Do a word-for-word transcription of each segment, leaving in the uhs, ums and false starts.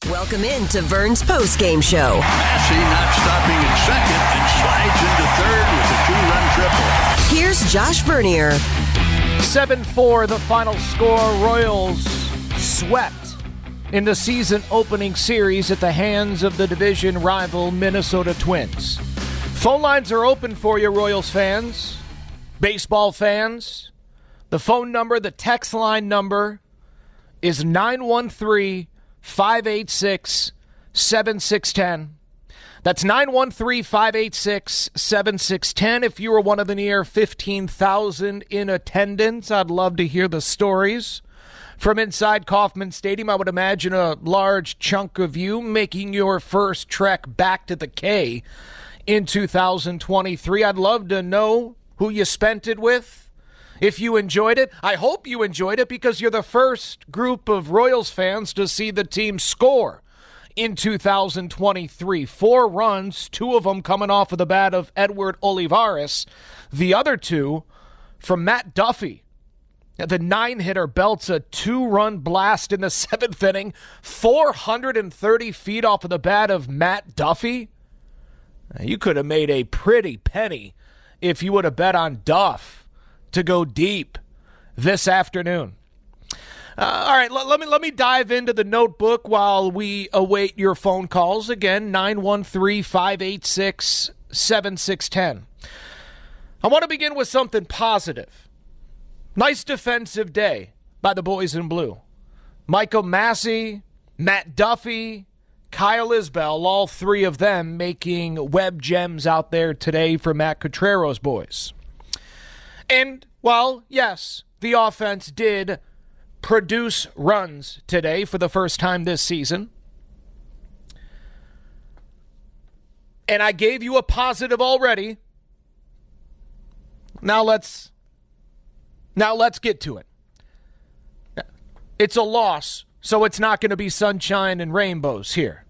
Welcome in to Vern's postgame show. Massey not stopping at second and slides into third with a two-run triple. Here's Josh Vernier. seven four the final score. Royals swept in the season opening series at the hands of the division rival Minnesota Twins. Phone lines are open for you, Royals fans, baseball fans. The phone number, the text line number is nine one three, five eight six, seven six one zero. That's nine one three, five eight six, seven six one zero. If you were one of the near fifteen thousand in attendance, I'd love to hear the stories from inside Kauffman Stadium. I would imagine a large chunk of you making your first trek back to the K in two thousand twenty-three. I'd love to know who you spent it with. If you enjoyed it, I hope you enjoyed it because you're the first group of Royals fans to see the team score in two thousand twenty-three. Four runs, two of them coming off of the bat of Edward Olivares. The other two from Matt Duffy. The nine-hitter belts a two-run blast in the seventh inning, four hundred thirty feet off of the bat of Matt Duffy. You could have made a pretty penny if you would have bet on Duff to go deep this afternoon. Uh, all right, l- let me let me dive into the notebook while we await your phone calls. Again, nine one three, five eight six, seven six one zero. I want to begin with something positive. Nice defensive day by the boys in blue. Michael Massey, Matt Duffy, Kyle Isbell, all three of them making web gems out there today for Matt Cotrero's boys. And, well, yes, the offense did produce runs today for the first time this season. And I gave you a positive already. Now let's now let's get to it. It's a loss, so it's not going to be sunshine and rainbows here.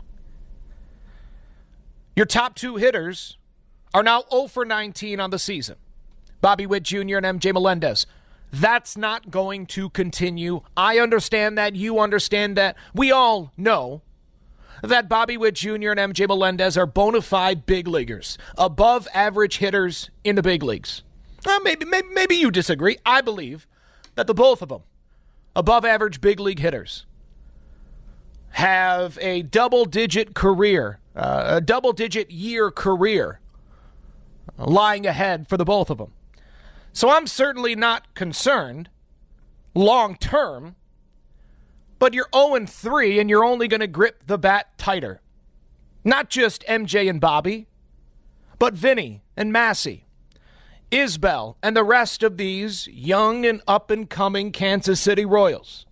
Your top two hitters are now zero for nineteen on the season. Bobby Witt Junior and M J Melendez. That's not going to continue. I understand that. You understand that. We all know that Bobby Witt Junior and M J Melendez are bona fide big leaguers, above average hitters in the big leagues. Uh, maybe, maybe, maybe you disagree. I believe that the both of them, above average big league hitters, have a double-digit career, uh, a double-digit year career lying ahead for the both of them. So I'm certainly not concerned long-term, but you're oh and three and you're only going to grip the bat tighter. Not just M J and Bobby, but Vinny and Massey, Isbell, and the rest of these young and up-and-coming Kansas City Royals.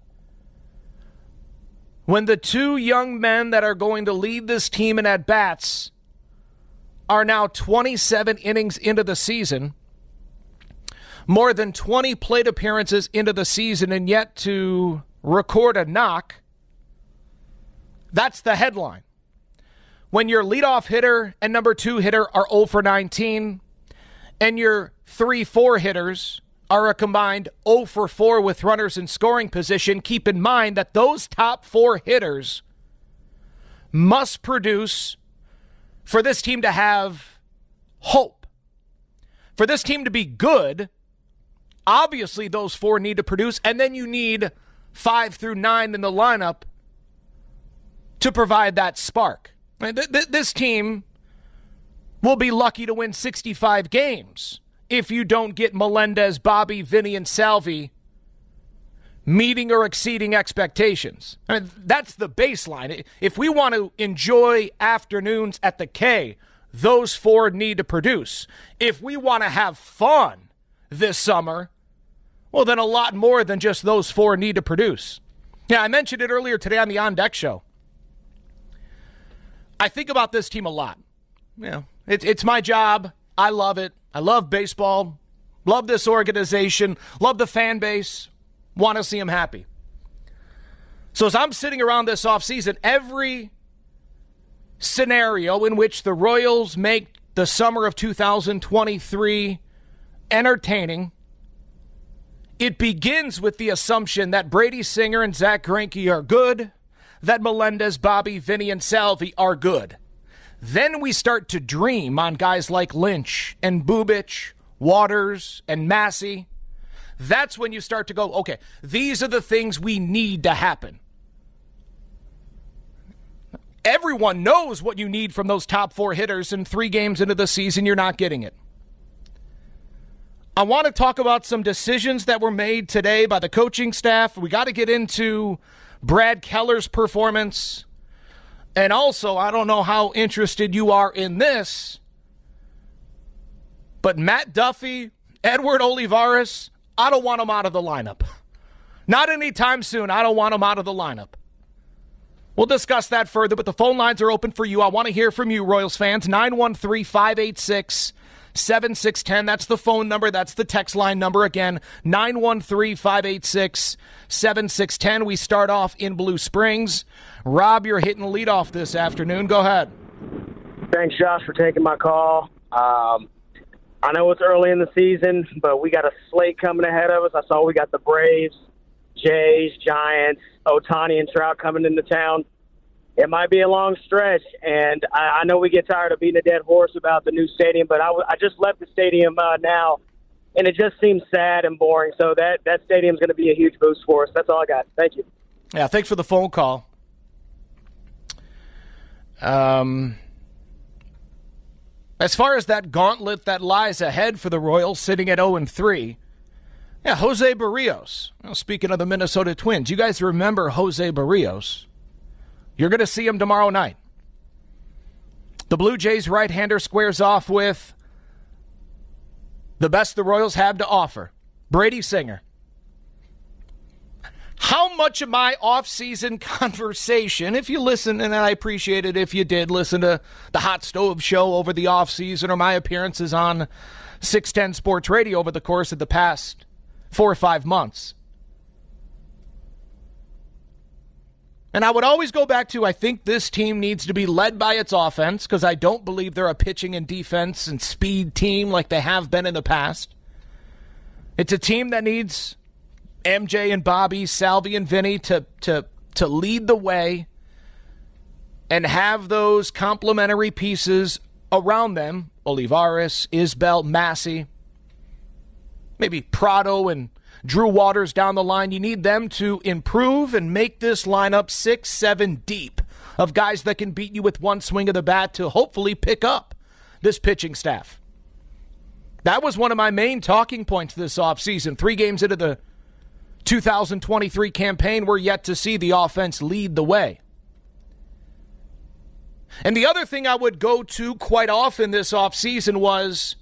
When the two young men that are going to lead this team in at-bats are now twenty-seven innings into the season, more than twenty plate appearances into the season, and yet to record a knock, that's the headline. When your leadoff hitter and number two hitter are zero for nineteen, and your three four hitters are a combined zero for four with runners in scoring position, keep in mind that those top four hitters must produce for this team to have hope. For this team to be good, obviously those four need to produce, and then you need five through nine in the lineup to provide that spark. This team will be lucky to win sixty-five games if you don't get Melendez, Bobby, Vinny, and Salvi meeting or exceeding expectations. I mean, that's the baseline. If we want to enjoy afternoons at the K, those four need to produce. If we want to have fun this summer, well, then a lot more than just those four need to produce. Yeah, I mentioned it earlier today on the On Deck show. I think about this team a lot. You know, it, it's my job. I love it. I love baseball. Love this organization. Love the fan base. Want to see them happy. So as I'm sitting around this offseason, every scenario in which the Royals make the summer of two thousand twenty-three entertaining, it begins with the assumption that Brady Singer and Zach Greinke are good, that Melendez, Bobby, Vinny, and Salvi are good. Then we start to dream on guys like Lynch and Bubic, Waters, and Massey. That's when you start to go, okay, these are the things we need to happen. Everyone knows what you need from those top four hitters, and three games into the season, you're not getting it. I want to talk about some decisions that were made today by the coaching staff. We got to get into Brad Keller's performance. And also, I don't know how interested you are in this, but Matt Duffy, Edward Olivares, I don't want them out of the lineup. Not anytime soon. I don't want them out of the lineup. We'll discuss that further, but the phone lines are open for you. I want to hear from you, Royals fans. nine one three, five eight six, seven six one zero. That's the phone number. That's the text line number again. nine one three, five eight six, seven six one zero. We start off in Blue Springs. Rob, you're hitting the leadoff this afternoon. Go ahead. Thanks, Josh, for taking my call. Um, I know it's early in the season, but we got a slate coming ahead of us. I saw we got the Braves, Jays, Giants, Ohtani, and Trout coming into town. It might be a long stretch, and I, I know we get tired of beating a dead horse about the new stadium, but I, w- I just left the stadium uh, now, and it just seems sad and boring. So that, that stadium's going to be a huge boost for us. That's all I got. Thank you. Yeah, thanks for the phone call. Um, as far as that gauntlet that lies ahead for the Royals, sitting at oh and three, yeah, Jose Barrios. Well, speaking of the Minnesota Twins, you guys remember Jose Barrios. You're going to see him tomorrow night. The Blue Jays right-hander squares off with the best the Royals have to offer, Brady Singer. How much of my off-season conversation, if you listen, and I appreciate it if you did listen to the Hot Stove Show over the off-season or my appearances on six ten Sports Radio over the course of the past four or five months. And I would always go back to, I think this team needs to be led by its offense, because I don't believe they're a pitching and defense and speed team like they have been in the past. It's a team that needs M J and Bobby, Salvi and Vinny to, to, to lead the way and have those complementary pieces around them. Olivares, Isbel, Massey, maybe Prado and Drew Waters down the line. You need them to improve and make this lineup six, seven deep of guys that can beat you with one swing of the bat to hopefully pick up this pitching staff. That was one of my main talking points this offseason. Three games into the two thousand twenty-three campaign, we're yet to see the offense lead the way. And the other thing I would go to quite often this offseason was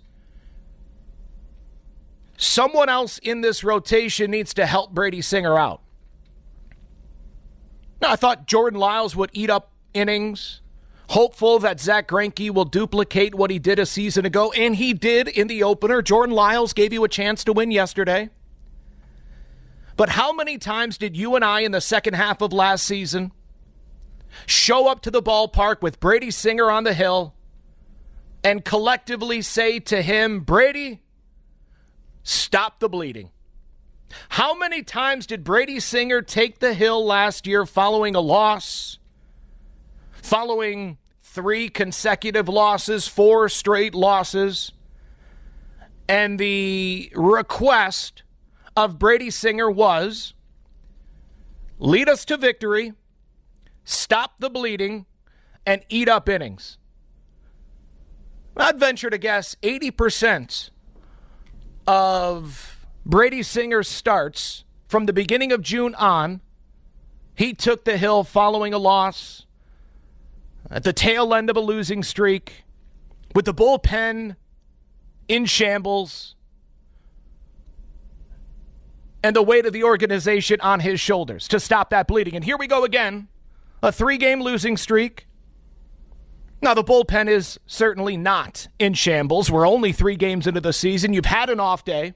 someone else in this rotation needs to help Brady Singer out. Now, I thought Jordan Lyles would eat up innings, hopeful that Zach Greinke will duplicate what he did a season ago, and he did in the opener. Jordan Lyles gave you a chance to win yesterday. But how many times did you and I in the second half of last season show up to the ballpark with Brady Singer on the hill and collectively say to him, Brady, stop the bleeding? How many times did Brady Singer take the hill last year following a loss, following three consecutive losses, four straight losses, and the request of Brady Singer was, lead us to victory, stop the bleeding, and eat up innings? I'd venture to guess eighty percent of Brady Singer's starts from the beginning of June on, he took the hill following a loss, at the tail end of a losing streak, with the bullpen in shambles, and the weight of the organization on his shoulders to stop that bleeding. And here we go again, a three-game losing streak. Now, the bullpen is certainly not in shambles. We're only three games into the season. You've had an off day.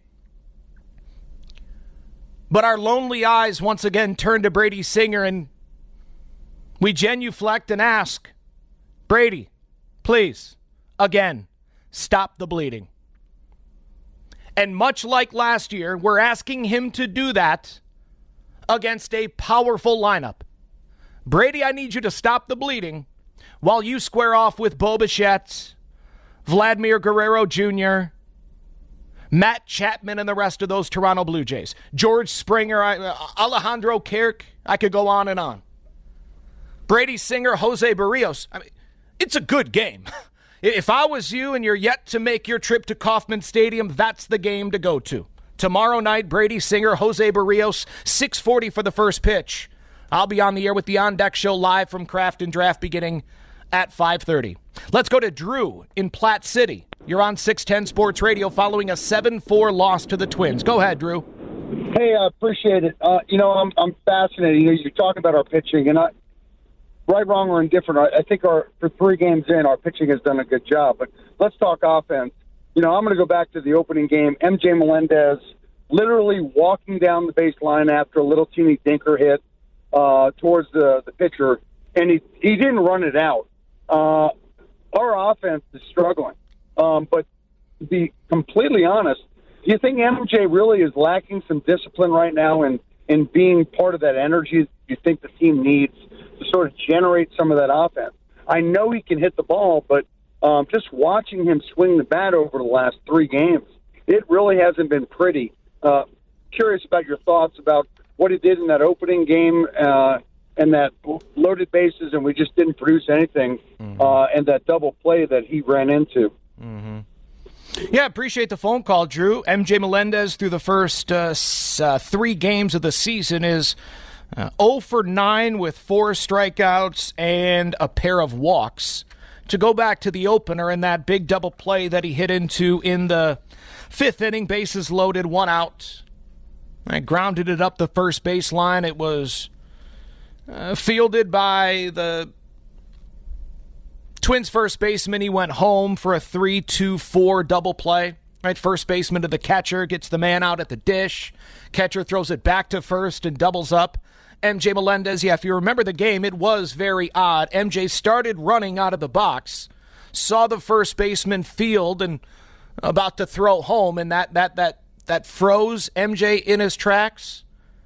But our lonely eyes once again turn to Brady Singer, and we genuflect and ask, Brady, please, again, stop the bleeding. And much like last year, we're asking him to do that against a powerful lineup. Brady, I need you to stop the bleeding while you square off with Bo Bichette, Vladimir Guerrero Junior, Matt Chapman, and the rest of those Toronto Blue Jays. George Springer, uh, Alejandro Kirk. I could go on and on. Brady Singer, Jose Barrios. I mean, it's a good game. If I was you and you're yet to make your trip to Kauffman Stadium, that's the game to go to. Tomorrow night, Brady Singer, Jose Barrios, six forty for the first pitch. I'll be on the air with the On Deck Show live from Craft and Draft beginning at five thirty. Let's go to Drew in Platte City. You're on six ten Sports Radio following a seven four loss to the Twins. Go ahead, Drew. Hey, I appreciate it. Uh, you know, I'm I'm fascinated. You know, you're talking about our pitching, and I, right, wrong, or indifferent, I, I think our for three games in, our pitching has done a good job. But let's talk offense. You know, I'm going to go back to the opening game. M J Melendez literally walking down the baseline after a little teeny dinker hit uh, towards the, the pitcher, and he, he didn't run it out. Uh, our offense is struggling. Um, but to be completely honest, do you think M J really is lacking some discipline right now in, in being part of that energy you think the team needs to sort of generate some of that offense? I know he can hit the ball, but um, just watching him swing the bat over the last three games, it really hasn't been pretty. Uh, curious about your thoughts about what he did in that opening game uh, and that loaded bases, and we just didn't produce anything, mm-hmm. uh, and that double play that he ran into. Mm-hmm. Yeah, appreciate the phone call, Drew. M J Melendez through the first uh, uh, three games of the season is uh, oh for nine with four strikeouts and a pair of walks. To go back to the opener and that big double play that he hit into in the fifth inning, bases loaded, one out. I grounded it up the first baseline. It was uh, fielded by the Twins first baseman. He went home for a three two four double play. Right, first baseman to the catcher, gets the man out at the dish. Catcher throws it back to first and doubles up. M J Melendez, yeah, if you remember the game, it was very odd. M J started running out of the box, saw the first baseman field and about to throw home, and that that that that froze M J in his tracks.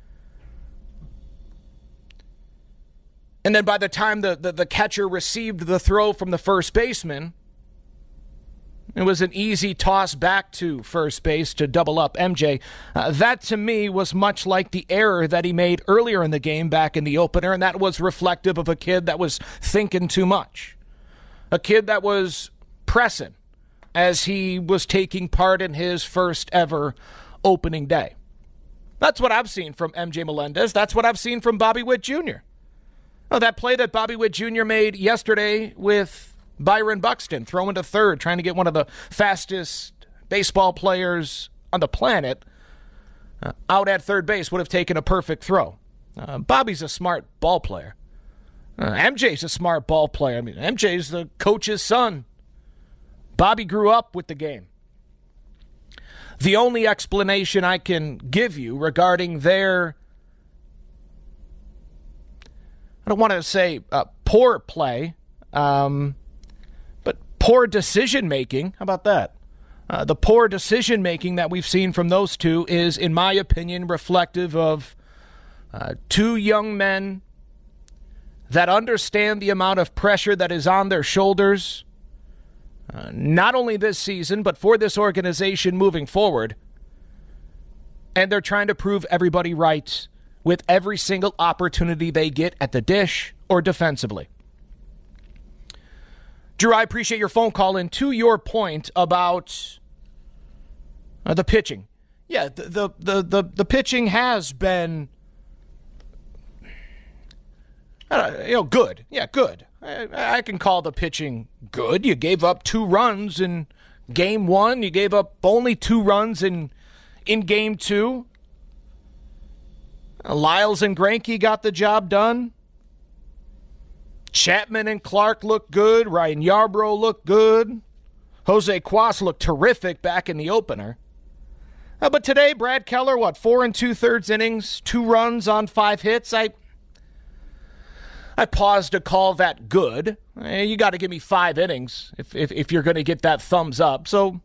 And then by the time the, the, the catcher received the throw from the first baseman, it was an easy toss back to first base to double up M J. Uh, that, to me, was much like the error that he made earlier in the game back in the opener, and that was reflective of a kid that was thinking too much. A kid that was pressing as he was taking part in his first ever opening day. That's what I've seen from M J Melendez. That's what I've seen from Bobby Witt Junior Oh, that play that Bobby Witt Junior made yesterday with Byron Buxton throwing to third, trying to get one of the fastest baseball players on the planet uh, out at third base, would have taken a perfect throw. Uh, Bobby's a smart ball player. Uh, M J's a smart ball player. I mean, M J's the coach's son. Bobby grew up with the game. The only explanation I can give you regarding their, I don't want to say uh, poor play, um, but poor decision-making. How about that? Uh, the poor decision-making that we've seen from those two is, in my opinion, reflective of uh, two young men that understand the amount of pressure that is on their shoulders, uh, not only this season, but for this organization moving forward. And they're trying to prove everybody right with every single opportunity they get at the dish or defensively. Drew, I appreciate your phone call, and to your point about uh, the pitching. Yeah, the, the, the, the, the pitching has been uh, you know, good. Yeah, good. I, I can call the pitching good. You gave up two runs in game one. You gave up only two runs in in game two. Lyles and Greinke got the job done. Chapman and Clark looked good. Ryan Yarbrough looked good. Jose Cuas looked terrific back in the opener. Uh, but today, Brad Keller, what, four and two-thirds innings, two runs on five hits. I I paused to call that good. Eh, you got to give me five innings if, if, if you're going to get that thumbs up. So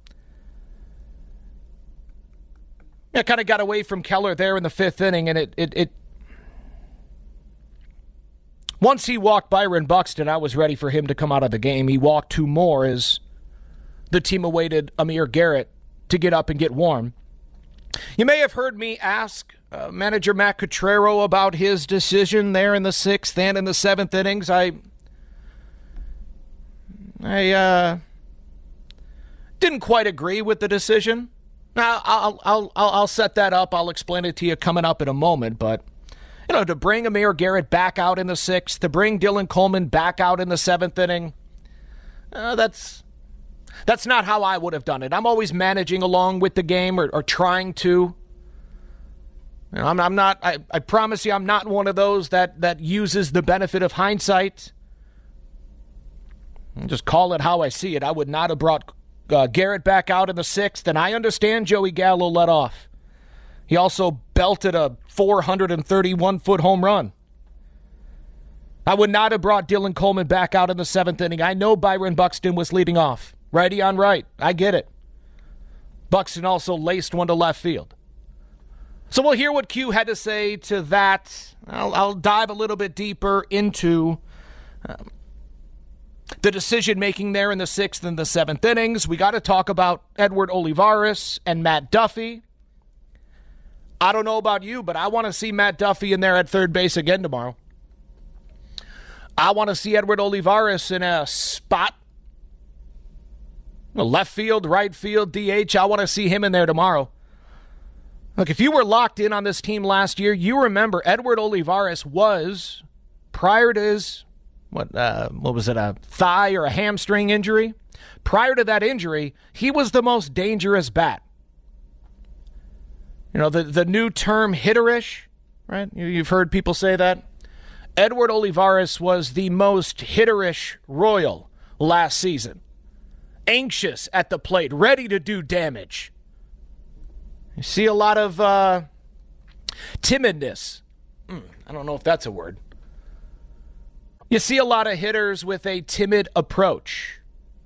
I kind of got away from Keller there in the fifth inning, and it, it, it Once he walked Byron Buxton, I was ready for him to come out of the game. He walked two more as the team awaited Amir Garrett to get up and get warm. You may have heard me ask uh, manager Matt Cottrero about his decision there in the sixth and in the seventh innings. I, I uh, didn't quite agree with the decision. Now, I'll, I'll, I'll, I'll set that up. I'll explain it to you coming up in a moment, but you know, to bring Amir Garrett back out in the sixth, to bring Dylan Coleman back out in the seventh inning, uh, that's that's not how I would have done it. I'm always managing along with the game or, or trying to. You know, I'm, I'm not. I, I promise you, I'm not one of those that that uses the benefit of hindsight. I'll just call it how I see it. I would not have brought uh, Garrett back out in the sixth, and I understand Joey Gallo let off. He also belted a four hundred thirty-one foot home run. I would not have brought Dylan Coleman back out in the seventh inning. I know Byron Buxton was leading off. Righty on right. I get it. Buxton also laced one to left field. So we'll hear what Q had to say to that. I'll, I'll dive a little bit deeper into um, the decision-making there in the sixth and the seventh innings. We got to talk about Edward Olivares and Matt Duffy. I don't know about you, but I want to see Matt Duffy in there at third base again tomorrow. I want to see Edward Olivares in a spot, left field, right field, D H. I want to see him in there tomorrow. Look, if you were locked in on this team last year, you remember Edward Olivares was, prior to his, what, uh, what was it, a thigh or a hamstring injury? Prior to that injury, he was the most dangerous bat. You know, the, the new term hitterish, right? You've heard people say that. Edward Olivares was the most hitterish Royal last season. Anxious at the plate, ready to do damage. You see a lot of uh, timidness. Mm, I don't know if that's a word. You see a lot of hitters with a timid approach.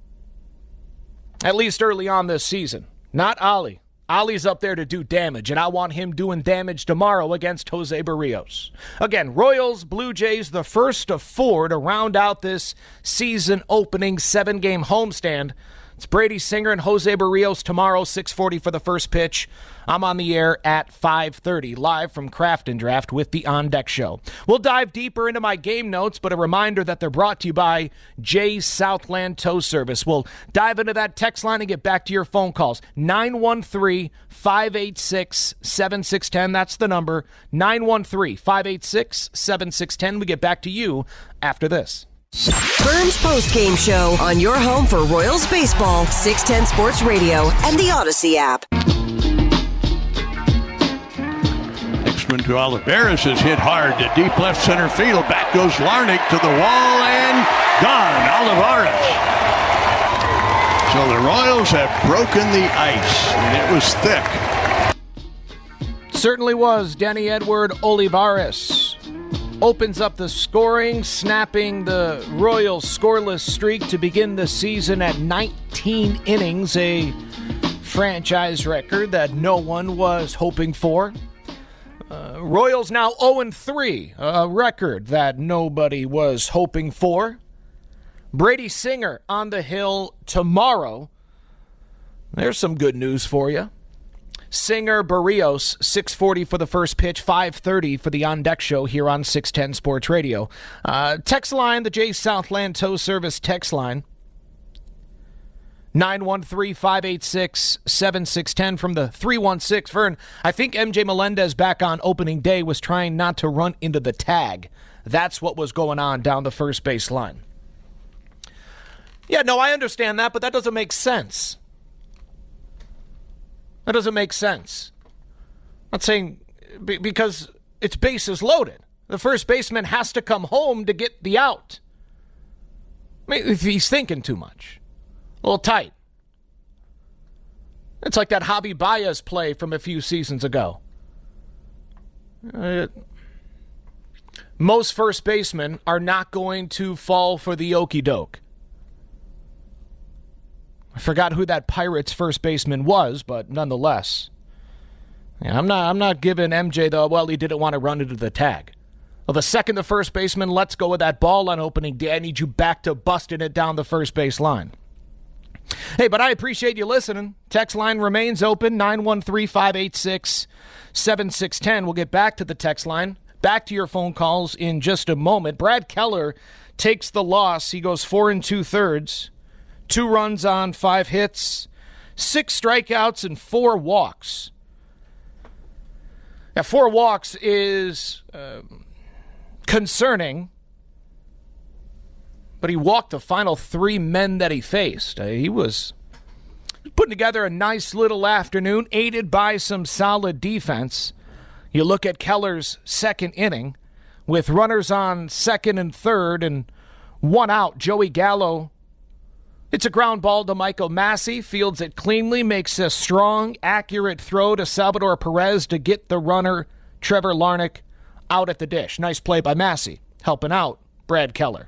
At least early on this season. Not Ollie. Ollie's up there to do damage, and I want him doing damage tomorrow against Jose Barrios. Again, Royals, Blue Jays, the first of four to round out this season-opening seven-game homestand. It's Brady Singer and Jose Barrios tomorrow, six forty for the first pitch. I'm on the air at five thirty, live from Craft and Draft with the On Deck Show. We'll dive deeper into my game notes, but a reminder that they're brought to you by Jay's Southland Tow Service. We'll dive into that text line and get back to your phone calls. nine one three, five eight six, seven six one zero. That's the number. nine one three, five eight six, seven six one zero. We get back to you after this. Burns Post-Game Show on your home for Royals baseball, six ten Sports Radio, and the Odyssey app. Next one to Olivares is hit hard to deep left center field. Back goes Larnach to the wall and gone. Olivares. So the Royals have broken the ice, and it was thick. Certainly was. Danny Edward Olivares opens up the scoring, snapping the Royals' scoreless streak to begin the season at nineteen innings, a franchise record that no one was hoping for. Uh, Royals now oh and three, a record that nobody was hoping for. Brady Singer on the hill tomorrow. There's some good news for you. Singer, Barrios, six forty for the first pitch, five thirty for the On Deck Show here on six ten Sports Radio. Uh, text line, the Jay's Southland Tow Service text line, nine one three, five eight six, seven six one zero from the three one six. Vern, I think M J Melendez back on opening day was trying not to run into the tag. That's what was going on down the first base line. Yeah, no, I understand that, but that doesn't make sense. That doesn't make sense. I'm not saying because it's bases loaded. The first baseman has to come home to get the out. Maybe if he's thinking too much. A little tight. It's like that Javi Baez play from a few seasons ago. Uh, most first basemen are not going to fall for the okie doke. I forgot who that Pirates first baseman was, but nonetheless. Yeah, I'm not I'm not giving M J the, well, he didn't want to run into the tag. Well, the second the first baseman lets go of that ball on opening day, I need you back to busting it down the first base line. Hey, but I appreciate you listening. Text line remains open, nine one three, five eight six, seven six one zero. We'll get back to the text line, back to your phone calls in just a moment. Brad Keller takes the loss. He goes four and two-thirds, two runs on five hits, six strikeouts, and four walks. Now, four walks is uh, concerning, but he walked the final three men that he faced. Uh, he was putting together a nice little afternoon, aided by some solid defense. You look at Keller's second inning with runners on second and third and one out. Joey Gallo, it's a ground ball to Michael Massey, fields it cleanly, makes a strong, accurate throw to Salvador Perez to get the runner, Trevor Larnach, out at the dish. Nice play by Massey, helping out Brad Keller.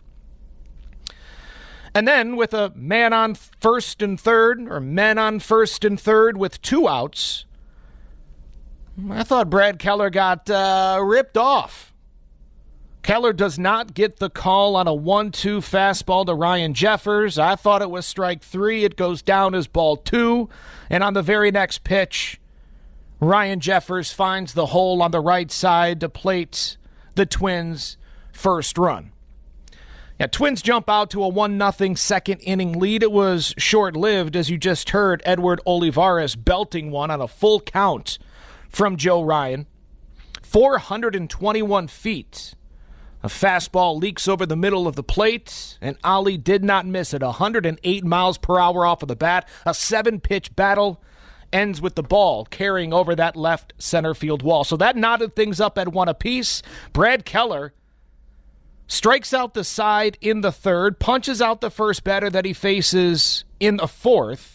And then with a man on first and third, or men on first and third with two outs, I thought Brad Keller got uh, ripped off. Keller does not get the call on a one two fastball to Ryan Jeffers. I thought it was strike three. It goes down as ball two. And on the very next pitch, Ryan Jeffers finds the hole on the right side to plate the Twins' first run. Yeah, Twins jump out to a one nothing second inning lead. It was short-lived, as you just heard Edward Olivares belting one on a full count from Joe Ryan. four hundred twenty-one feet. A fastball leaks over the middle of the plate, and Ali did not miss it. one hundred eight miles per hour off of the bat. A seven-pitch battle ends with the ball carrying over that left center field wall. So that knotted things up at one apiece. Brad Keller strikes out the side in the third, punches out the first batter that he faces in the fourth,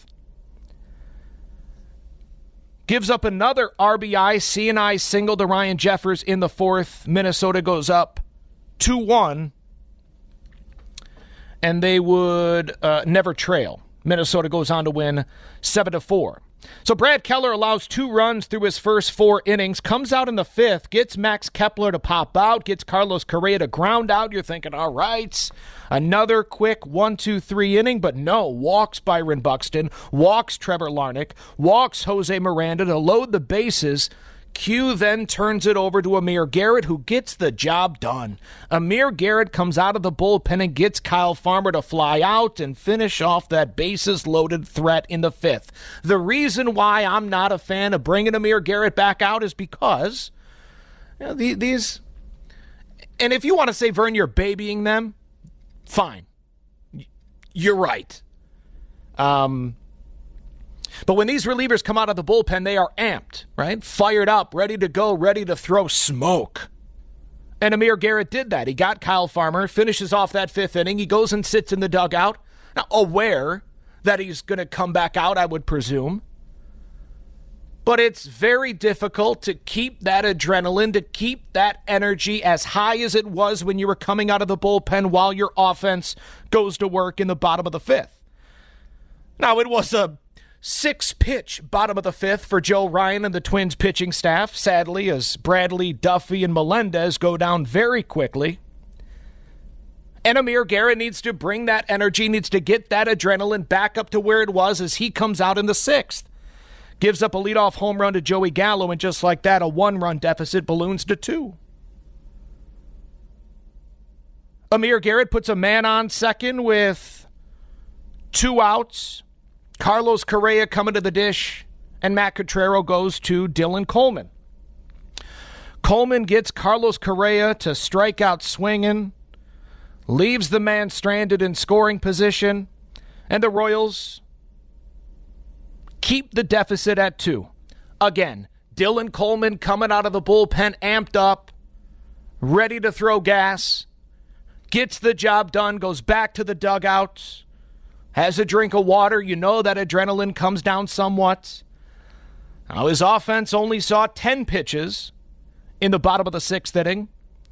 gives up another R B I, C and I single to Ryan Jeffers in the fourth. Minnesota goes up two one, and they would uh, never trail. Minnesota goes on to win seven to four. So Brad Keller allows two runs through his first four innings, comes out in the fifth, gets Max Kepler to pop out, gets Carlos Correa to ground out. You're thinking, all right, another quick one two three inning, but no, walks Byron Buxton, walks Trevor Larnach, walks Jose Miranda to load the bases. Q then turns it over to Amir Garrett, who gets the job done. Amir Garrett comes out of the bullpen and gets Kyle Farmer to fly out and finish off that bases-loaded threat in the fifth. The reason why I'm not a fan of bringing Amir Garrett back out is because you know, the, these... And if you want to say, Vern, you're babying them, fine. You're right. Um... But when these relievers come out of the bullpen, they are amped, right? Fired up, ready to go, ready to throw smoke. And Amir Garrett did that. He got Kyle Farmer, finishes off that fifth inning. He goes and sits in the dugout, now aware that he's going to come back out, I would presume. But it's very difficult to keep that adrenaline, to keep that energy as high as it was when you were coming out of the bullpen while your offense goes to work in the bottom of the fifth. Now, it was a six-pitch bottom of the fifth for Joe Ryan and the Twins pitching staff, sadly, as Bradley, Duffy, and Melendez go down very quickly. And Amir Garrett needs to bring that energy, needs to get that adrenaline back up to where it was as he comes out in the sixth. Gives up a leadoff home run to Joey Gallo, and just like that, a one-run deficit balloons to two. Amir Garrett puts a man on second with two outs. Carlos Correa coming to the dish, and Matt Cotrero goes to Dylan Coleman. Coleman gets Carlos Correa to strike out swinging, leaves the man stranded in scoring position, and the Royals keep the deficit at two. Again, Dylan Coleman coming out of the bullpen, amped up, ready to throw gas, gets the job done, goes back to the dugout, has a drink of water. You know that adrenaline comes down somewhat. Now, his offense only saw ten pitches in the bottom of the sixth inning.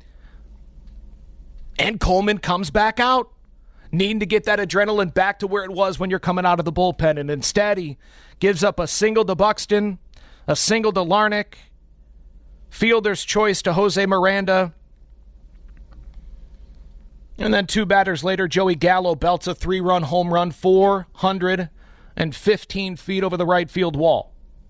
And Coleman comes back out, needing to get that adrenaline back to where it was when you're coming out of the bullpen. And instead, he gives up a single to Buxton, a single to Larnach, fielder's choice to Jose Miranda, And then two batters later, Joey Gallo belts a three-run home run four hundred fifteen feet over the right field wall.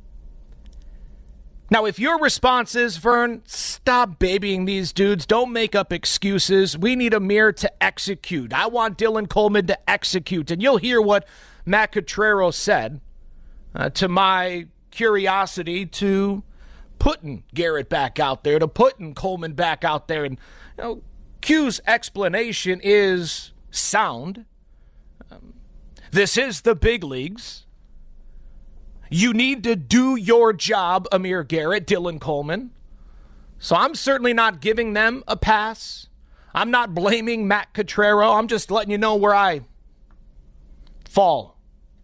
Now, if your response is, Vern, stop babying these dudes, don't make up excuses, we need Amir to execute. I want Dylan Coleman to execute. And you'll hear what Matt Cottrero said uh, to my curiosity to putting Garrett back out there, to putting Coleman back out there. And, you know, Q's explanation is sound. Um, this is the big leagues. You need to do your job, Amir Garrett, Dylan Coleman. So I'm certainly not giving them a pass. I'm not blaming Matt Cottrero. I'm just letting you know where I fall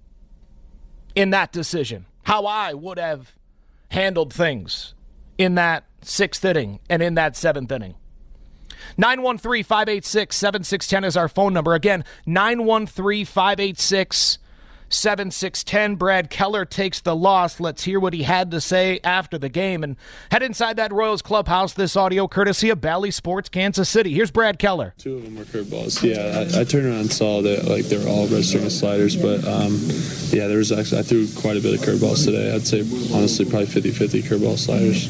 in that decision, how I would have handled things in that sixth inning and in that seventh inning. nine one three, five eight six, seven six one zero is our phone number. Again, nine one three, five eight six, seven six one zero. Brad Keller takes the loss. Let's hear what he had to say after the game. And head inside that Royals clubhouse. This audio courtesy of Bally Sports Kansas City. Here's Brad Keller. Two of them were curveballs. Yeah, I, I turned around and saw that like they were all registering as sliders. But, um, yeah, there was actually, I threw quite a bit of curveballs today. I'd say, honestly, probably fifty-fifty curveball sliders.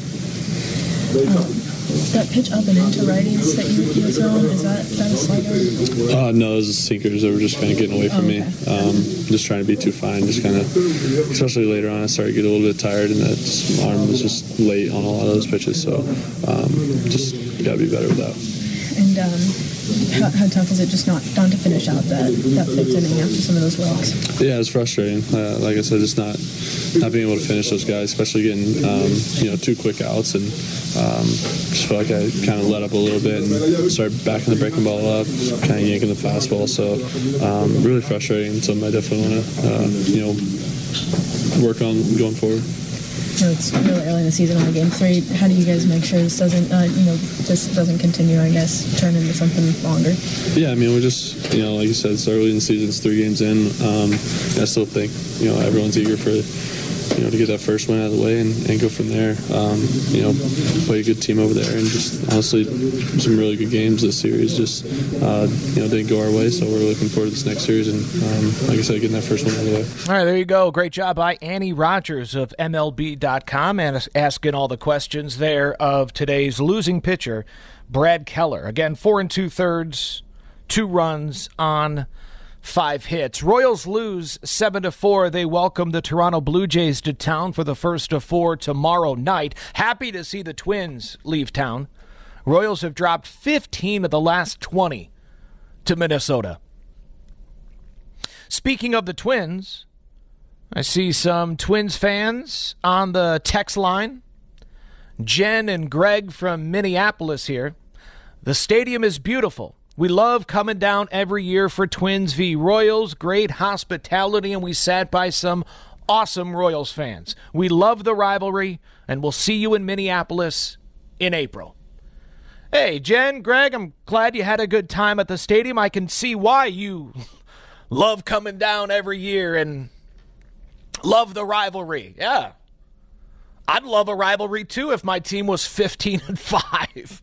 Um, that pitch up and into righties that you, you were throwing, is that, that a slider? Uh, no, those are sinkers. They were just kind of getting away from oh, okay. me. Um, just trying to be too fine. Just kind of, especially later on, I started to get a little bit tired, and that just, arm was just late on a lot of those pitches. So um, just got to be better with that. And um, how, how tough is it just not, not to finish out that, that fifth inning after some of those walks? Yeah, it's frustrating. Uh, like I said, just not not being able to finish those guys, especially getting um, you know two quick outs, and um, just felt like I kind of let up a little bit and started backing the breaking ball up, kind of yanking the fastball. So um, really frustrating. Something I definitely want to uh, you know work on going forward. You know, it's really early in the season on game three. How do you guys make sure this doesn't, uh, you know, this doesn't continue, I guess, turn into something longer? Yeah, I mean, we're just, you know, like you said, it's early in the season, it's three games in. Um, I still think, you know, everyone's eager for, you know, to get that first win out of the way and, and go from there. Um, you know, play a good team over there, and just honestly, some really good games this series. Just, uh, you know, didn't go our way, so we're looking forward to this next series. And um, like I said, getting that first one out of the way. All right, there you go. Great job by Annie Rogers of M L B dot com, and asking all the questions there of today's losing pitcher, Brad Keller. Again, four and two thirds, two runs on five hits. Royals lose seven to four. They welcome the Toronto Blue Jays to town for the first of four tomorrow night. Happy to see the Twins leave town. Royals have dropped fifteen of the last twenty to Minnesota. Speaking of the Twins, I see some Twins fans on the text line. Jen and Greg from Minneapolis here. The stadium is beautiful. We love coming down every year for Twins v. Royals. Great hospitality, and we sat by some awesome Royals fans. We love the rivalry, and we'll see you in Minneapolis in April. Hey, Jen, Greg, I'm glad you had a good time at the stadium. I can see why you love coming down every year and love the rivalry. Yeah. I'd love a rivalry, too, if my team was fifteen and five.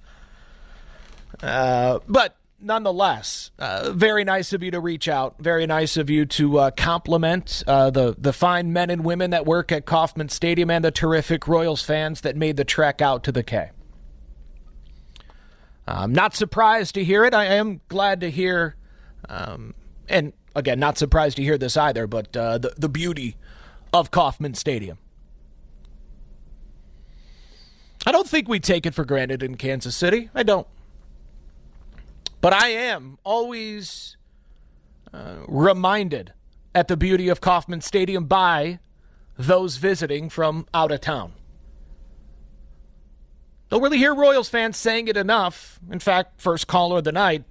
Uh, but nonetheless, uh, very nice of you to reach out. Very nice of you to uh, compliment uh, the, the fine men and women that work at Kauffman Stadium and the terrific Royals fans that made the trek out to the K. I'm not surprised to hear it. I am glad to hear, um, and again, not surprised to hear this either, but uh, the, the beauty of Kauffman Stadium. I don't think we take it for granted in Kansas City. I don't. But I am always uh, reminded at the beauty of Kauffman Stadium by those visiting from out of town. Don't really hear Royals fans saying it enough. In fact, first caller of the night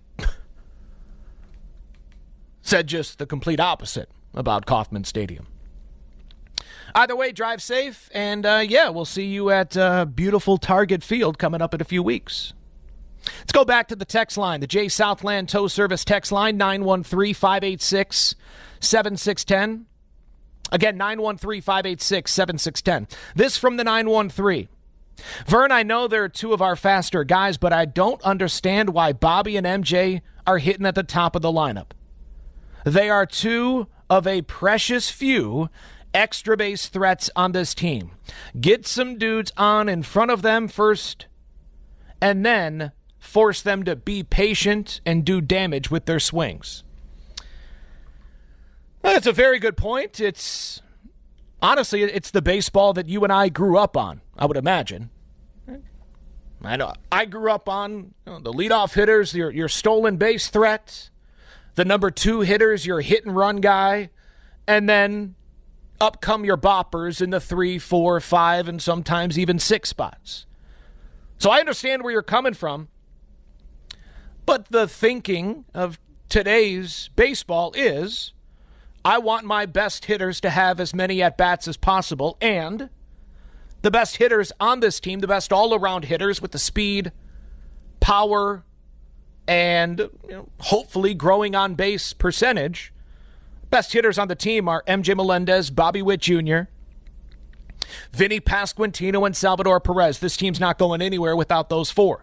said just the complete opposite about Kauffman Stadium. Either way, drive safe, and uh, yeah, we'll see you at uh, beautiful Target Field coming up in a few weeks. Let's go back to the text line, the Jay Southland Tow Service text line, nine one three, five eight six, seven six one zero. Again, nine one three, five eight six, seven six one zero. This from the nine one three. Vern, I know they're two of our faster guys, but I don't understand why Bobby and M J are hitting at the top of the lineup. They are two of a precious few extra base threats on this team. Get some dudes on in front of them first, and then force them to be patient and do damage with their swings. That's a very good point. It's honestly, it's the baseball that you and I grew up on, I would imagine. I know I grew up on you know, the leadoff hitters, your your stolen base threat, the number two hitters, your hit and run guy, and then up come your boppers in the three, four, five, and sometimes even six spots. So I understand where you're coming from, but the thinking of today's baseball is, I want my best hitters to have as many at-bats as possible, and the best hitters on this team, the best all-around hitters with the speed, power, and you know, hopefully growing on-base percentage, best hitters on the team are M J Melendez, Bobby Witt Junior, Vinny Pasquantino, and Salvador Perez. This team's not going anywhere without those four.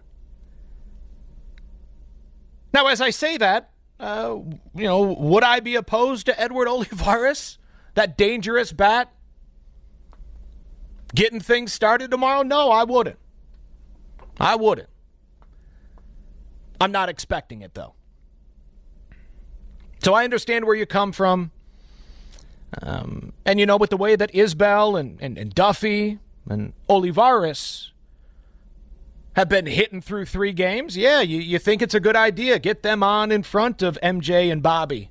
Now, as I say that, uh, you know, would I be opposed to Edward Olivares, that dangerous bat, getting things started tomorrow? No, I wouldn't. I wouldn't. I'm not expecting it, though. So I understand where you come from. Um, and, you know, with the way that Isbell and, and, and Duffy and Olivares have been hitting through three games, yeah, you, you think it's a good idea. Get them on in front of M J and Bobby.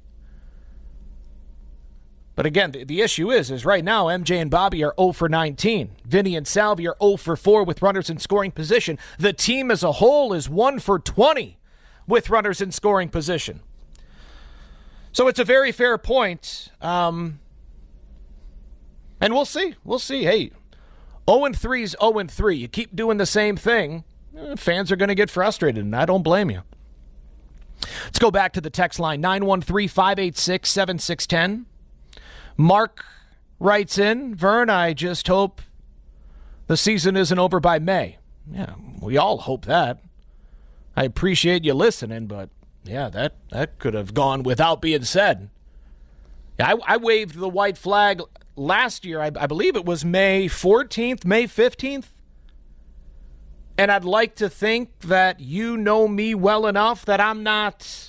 But again, the, the issue is, is right now M J and Bobby are oh for nineteen. Vinny and Salvi are oh for four with runners in scoring position. The team as a whole is one for twenty with runners in scoring position. So it's a very fair point. Um, and we'll see. We'll see. Hey, oh and three is oh and three. You keep doing the same thing, fans are going to get frustrated, and I don't blame you. Let's go back to the text line, nine one three, five eight six, seven six one zero. Mark writes in, Vern, I just hope the season isn't over by May. Yeah, we all hope that. I appreciate you listening, but yeah, that, that could have gone without being said. I, I waved the white flag last year. I, I believe it was May fourteenth, May fifteenth. And I'd like to think that you know me well enough that I'm not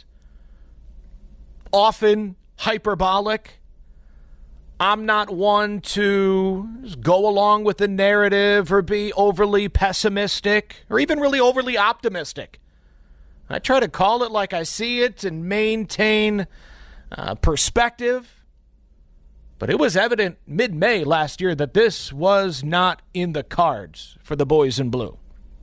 often hyperbolic. I'm not one to just go along with the narrative or be overly pessimistic or even really overly optimistic. I try to call it like I see it and maintain uh, perspective. But it was evident mid-May last year that this was not in the cards for the boys in blue.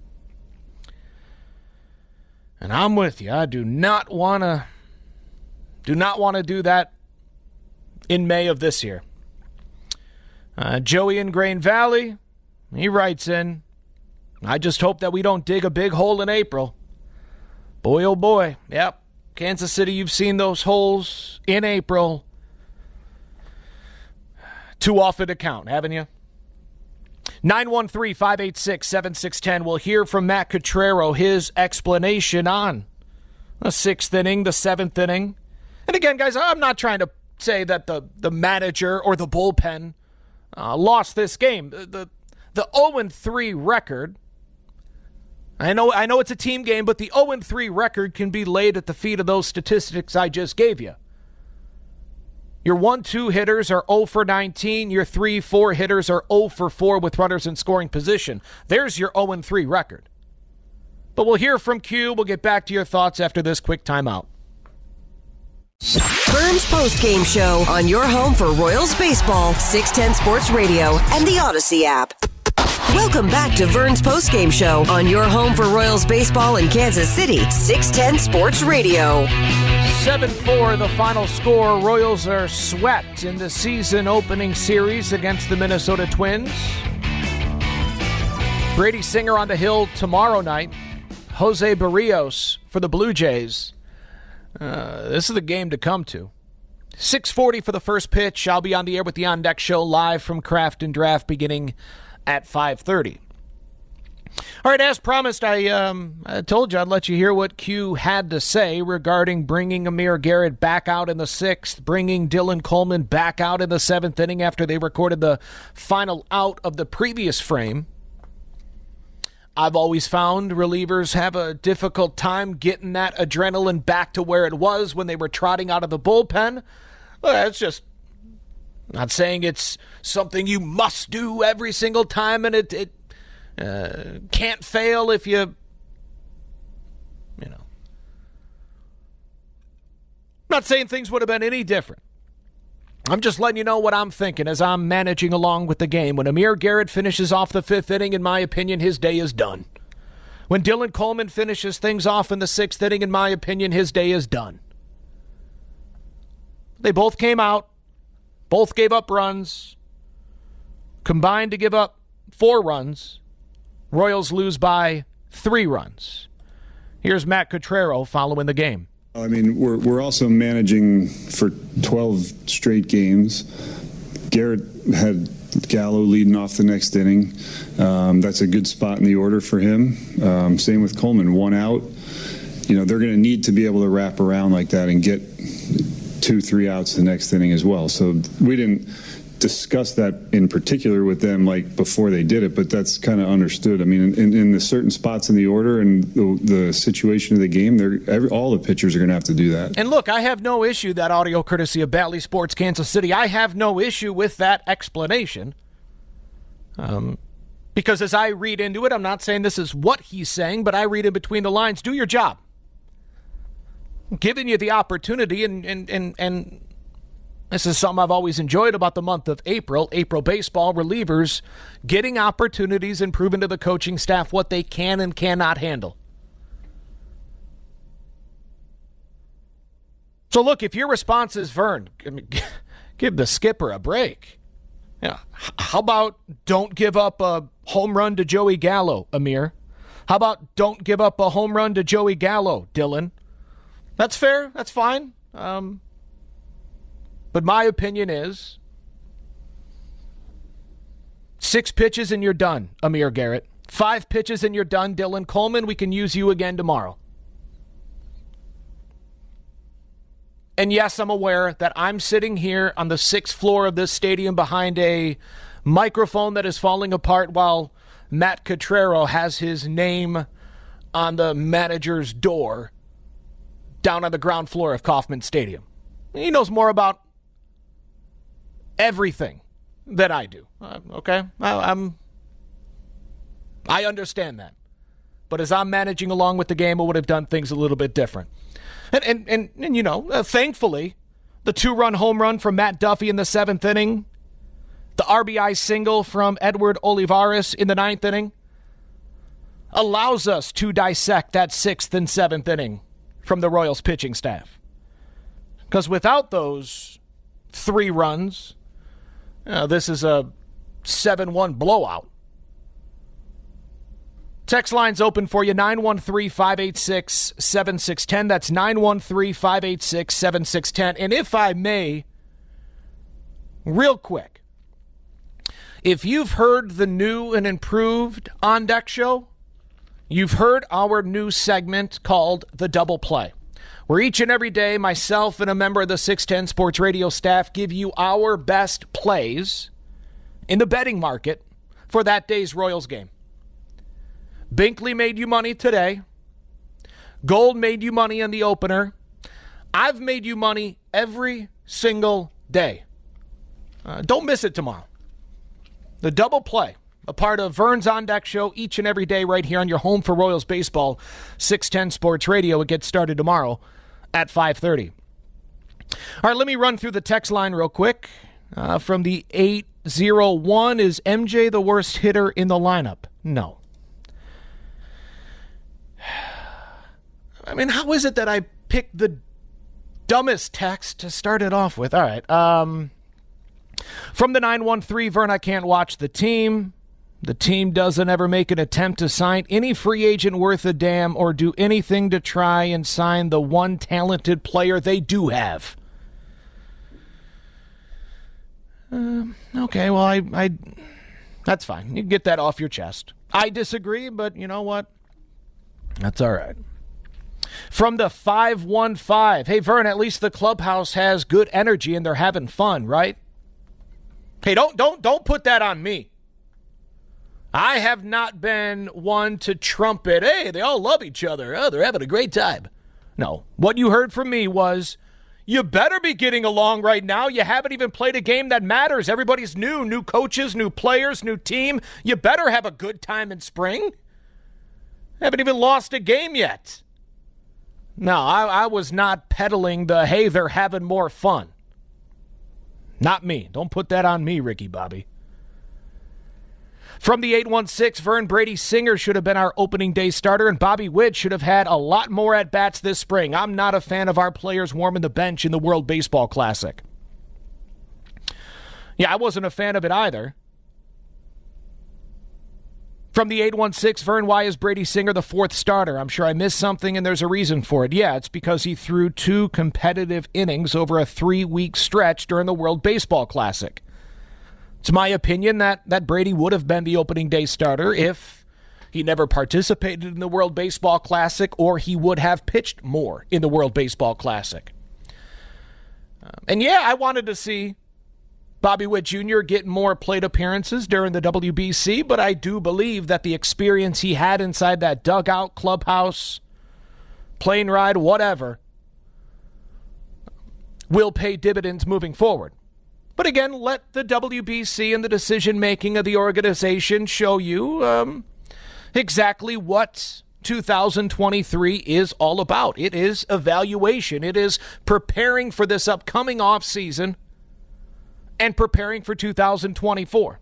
And I'm with you. I do not want to do not want to do that in May of this year. Uh, Joey in Grain Valley, he writes in, I just hope that we don't dig a big hole in April. Boy, oh boy. Yep. Kansas City, you've seen those holes in April too often to count, haven't you? nine one three, five eight six, seven six one zero. We'll hear from Matt Cottrero, his explanation on the sixth inning, the seventh inning. And again, guys, I'm not trying to say that the, the manager or the bullpen uh, lost this game. The, the, the oh and three record, I know I know it's a team game, but the oh and three record can be laid at the feet of those statistics I just gave you. Your one two hitters are oh for nineteen. Your three four hitters are oh for four with runners in scoring position. There's your oh and three record. But we'll hear from Q. We'll get back to your thoughts after this quick timeout. Vern's post-game show on your home for Royals baseball, six ten Sports Radio and the Odyssey app. Welcome back to Vern's post-game show on your home for Royals baseball in Kansas City, six ten Sports Radio. seven four the final score. Royals are swept in the season opening series against the Minnesota Twins. Brady Singer on the hill tomorrow night. Jose Barrios for the Blue Jays. Uh, this is the game to come to. six forty for the first pitch. I'll be on the air with the On Deck Show live from Craft and Draft beginning at five thirty. All right, as promised, I um, I told you I'd let you hear what Q had to say regarding bringing Amir Garrett back out in the sixth, bringing Dylan Coleman back out in the seventh inning after they recorded the final out of the previous frame. I've always found relievers have a difficult time getting that adrenaline back to where it was when they were trotting out of the bullpen. Well, it's just not saying it's something you must do every single time, and it, it uh, can't fail if you, you know. I'm not saying things would have been any different. I'm just letting you know what I'm thinking as I'm managing along with the game. When Amir Garrett finishes off the fifth inning, in my opinion, his day is done. When Dylan Coleman finishes things off in the sixth inning, in my opinion, his day is done. They both came out, both gave up runs, combined to give up four runs. Royals lose by three runs. Here's Matt Cottrero following the game. I mean, we're we're also managing for twelve straight games. Garrett had Gallo leading off the next inning. Um, that's a good spot in the order for him. Um, same with Coleman, one out. You know, they're going to need to be able to wrap around like that and get two, three outs the next inning as well. So we didn't discuss that in particular with them like before they did it, but that's kind of understood. I mean, in, in the certain spots in the order and the, the situation of the game, they're every, all the pitchers are going to have to do that. And look, I have no issue, that audio courtesy of Bally Sports Kansas City. I have no issue with that explanation. Um, because as I read into it, I'm not saying this is what he's saying, but I read in between the lines, do your job. I'm giving you the opportunity, and and and and this is something I've always enjoyed about the month of April, April baseball, relievers getting opportunities and proving to the coaching staff what they can and cannot handle. So look, if your response is, Vern, I mean, give the skipper a break. Yeah. How about don't give up a home run to Joey Gallo, Amir? How about don't give up a home run to Joey Gallo, Dylan? That's fair. That's fine. Um, but my opinion is six pitches and you're done, Amir Garrett. Five pitches and you're done, Dylan Coleman. We can use you again tomorrow. And yes, I'm aware that I'm sitting here on the sixth floor of this stadium behind a microphone that is falling apart while Matt Cottrero has his name on the manager's door down on the ground floor of Kauffman Stadium. He knows more about everything that I do. Uh, okay? I, I'm, I understand that. But as I'm managing along with the game, I would have done things a little bit different. And, and, and, and you know, uh, thankfully, the two-run home run from Matt Duffy in the seventh inning, the R B I single from Edward Olivares in the ninth inning, allows us to dissect that sixth and seventh inning from the Royals pitching staff. Because without those three runs, uh, this is a seven one blowout. Text line's open for you, nine one three, five eight six, seven six one zero. That's nine one three, five eight six, seven six one zero. And if I may, real quick, if you've heard the new and improved On Deck show, you've heard our new segment called The Double Play, where each and every day, myself and a member of the six ten Sports Radio staff give you our best plays in the betting market for that day's Royals game. Binkley made you money today. Gold made you money in the opener. I've made you money every single day. Uh, don't miss it tomorrow. The Double Play, a part of Vern's On Deck show each and every day right here on your home for Royals baseball, six ten Sports Radio. It gets started tomorrow at five thirty. All right, let me run through the text line real quick. Uh, from the eight oh one, is M J the worst hitter in the lineup? No. I mean, how is it that I picked the dumbest text to start it off with? All right. Um, from the nine one three, Vern, I can't watch the team. The team doesn't ever make an attempt to sign any free agent worth a damn or do anything to try and sign the one talented player they do have. Um, okay, well, I, I, that's fine. You can get that off your chest. I disagree, but you know what? That's all right. From the five one five, hey, Vern, at least the clubhouse has good energy and they're having fun, right? Hey, don't don't don't put that on me. I have not been one to trumpet, hey, they all love each other. Oh, they're having a great time. No, what you heard from me was, you better be getting along right now. You haven't even played a game that matters. Everybody's new, new coaches, new players, new team. You better have a good time in spring. Haven't even lost a game yet. No, I, I was not peddling the, hey, they're having more fun. Not me. Don't put that on me, Ricky Bobby. From the eight one six, Vern, Brady Singer should have been our opening day starter, and Bobby Witt should have had a lot more at-bats this spring. I'm not a fan of our players warming the bench in the World Baseball Classic. Yeah, I wasn't a fan of it either. From the eight one six, Vern, why is Brady Singer the fourth starter? I'm sure I missed something, and there's a reason for it. Yeah, it's because he threw two competitive innings over a three-week stretch during the World Baseball Classic. It's my opinion that, that Brady would have been the opening day starter if he never participated in the World Baseball Classic, or he would have pitched more in the World Baseball Classic. Um, and yeah, I wanted to see Bobby Witt Junior get more plate appearances during the W B C, but I do believe that the experience he had inside that dugout, clubhouse, plane ride, whatever, will pay dividends moving forward. But again, let the W B C and the decision-making of the organization show you um, exactly what two thousand twenty-three is all about. It is evaluation. It is preparing for this upcoming offseason and preparing for two thousand twenty-four.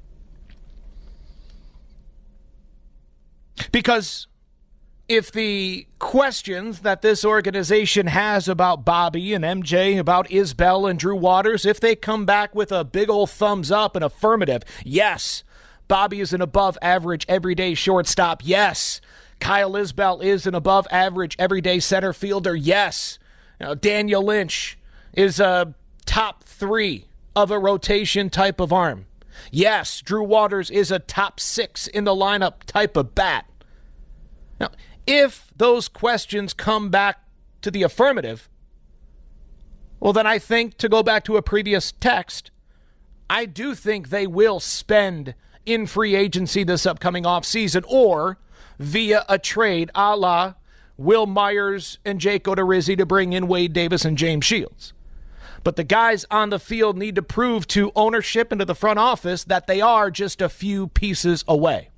Because if the questions that this organization has about Bobby and M J, about Isbell and Drew Waters, if they come back with a big old thumbs up and affirmative, yes, Bobby is an above-average everyday shortstop, yes, Kyle Isbell is an above-average everyday center fielder, yes, you know, Daniel Lynch is a top three of a rotation type of arm, yes, Drew Waters is a top six in the lineup type of bat. Now, if those questions come back to the affirmative, well, then I think, to go back to a previous text, I do think they will spend in free agency this upcoming offseason or via a trade a la Will Myers and Jake Odorizzi to bring in Wade Davis and James Shields. But the guys on the field need to prove to ownership and to the front office that they are just a few pieces away.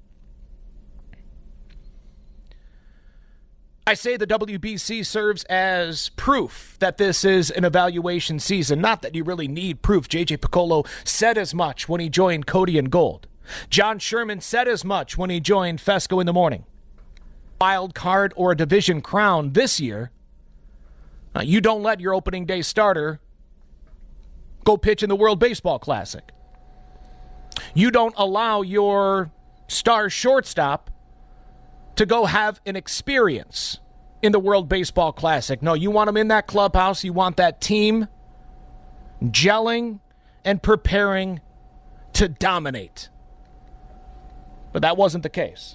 I say the W B C serves as proof that this is an evaluation season, not that you really need proof. J J Piccolo said as much when he joined Cody and Gold. John Sherman said as much when he joined Fesco in the Morning. Wild card or a division crown this year, uh, you don't let your opening day starter go pitch in the World Baseball Classic. You don't allow your star shortstop to go have an experience in the World Baseball Classic. No, you want them in that clubhouse. You want that team gelling and preparing to dominate. But that wasn't the case.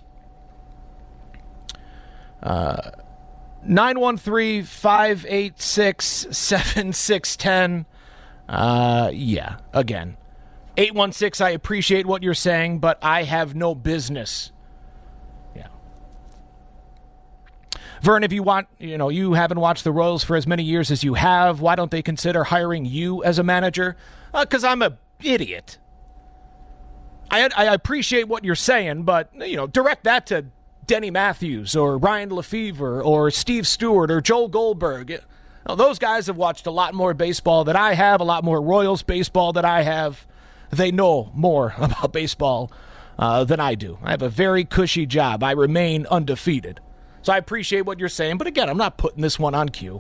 Uh, nine one three, five eight six, seven six one zero. Uh, yeah, again. eight one six, I appreciate what you're saying, but I have no business. Vern, if you want, you know, you haven't watched the Royals for as many years as you have, why don't they consider hiring you as a manager? Because uh, I'm an idiot. I, I appreciate what you're saying, but, you know, direct that to Denny Matthews or Ryan Lefevre or Steve Stewart or Joel Goldberg. You know, those guys have watched a lot more baseball than I have, a lot more Royals baseball than I have. They know more about baseball uh, than I do. I have a very cushy job. I remain undefeated. So I appreciate what you're saying, but again, I'm not putting this one on cue.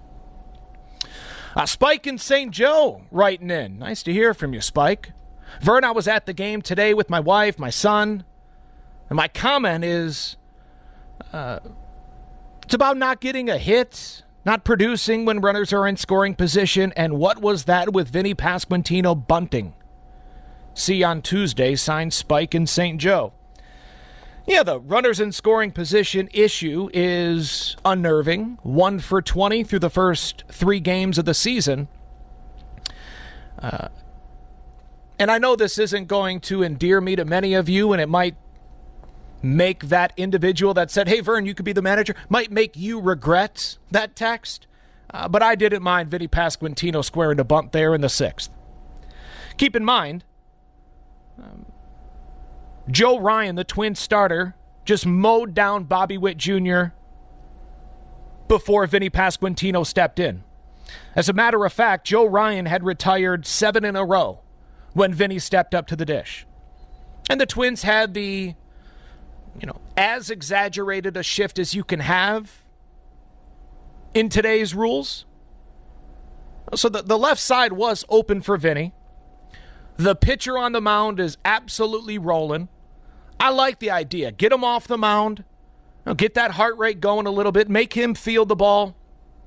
Uh, Spike in Saint Joe writing in. Nice to hear from you, Spike. Vern, I was at the game today with my wife, my son, and my comment is, uh, it's about not getting a hit, not producing when runners are in scoring position, and what was that with Vinny Pasquantino bunting? See you on Tuesday, signed Spike in Saint Joe. Yeah, the runners in scoring position issue is unnerving. One for twenty through the first three games of the season. Uh, and I know this isn't going to endear me to many of you, and it might make that individual that said, hey, Vern, you could be the manager, might make you regret that text. Uh, but I didn't mind Vinny Pasquantino squaring the bunt there in the sixth. Keep in mind, um, Joe Ryan, the Twins starter, just mowed down Bobby Witt Junior before Vinny Pasquantino stepped in. As a matter of fact, Joe Ryan had retired seven in a row when Vinny stepped up to the dish. And the Twins had the, you know, as exaggerated a shift as you can have in today's rules. So the, the left side was open for Vinny. The pitcher on the mound is absolutely rolling. I like the idea. Get him off the mound. Get that heart rate going a little bit. Make him feel the ball.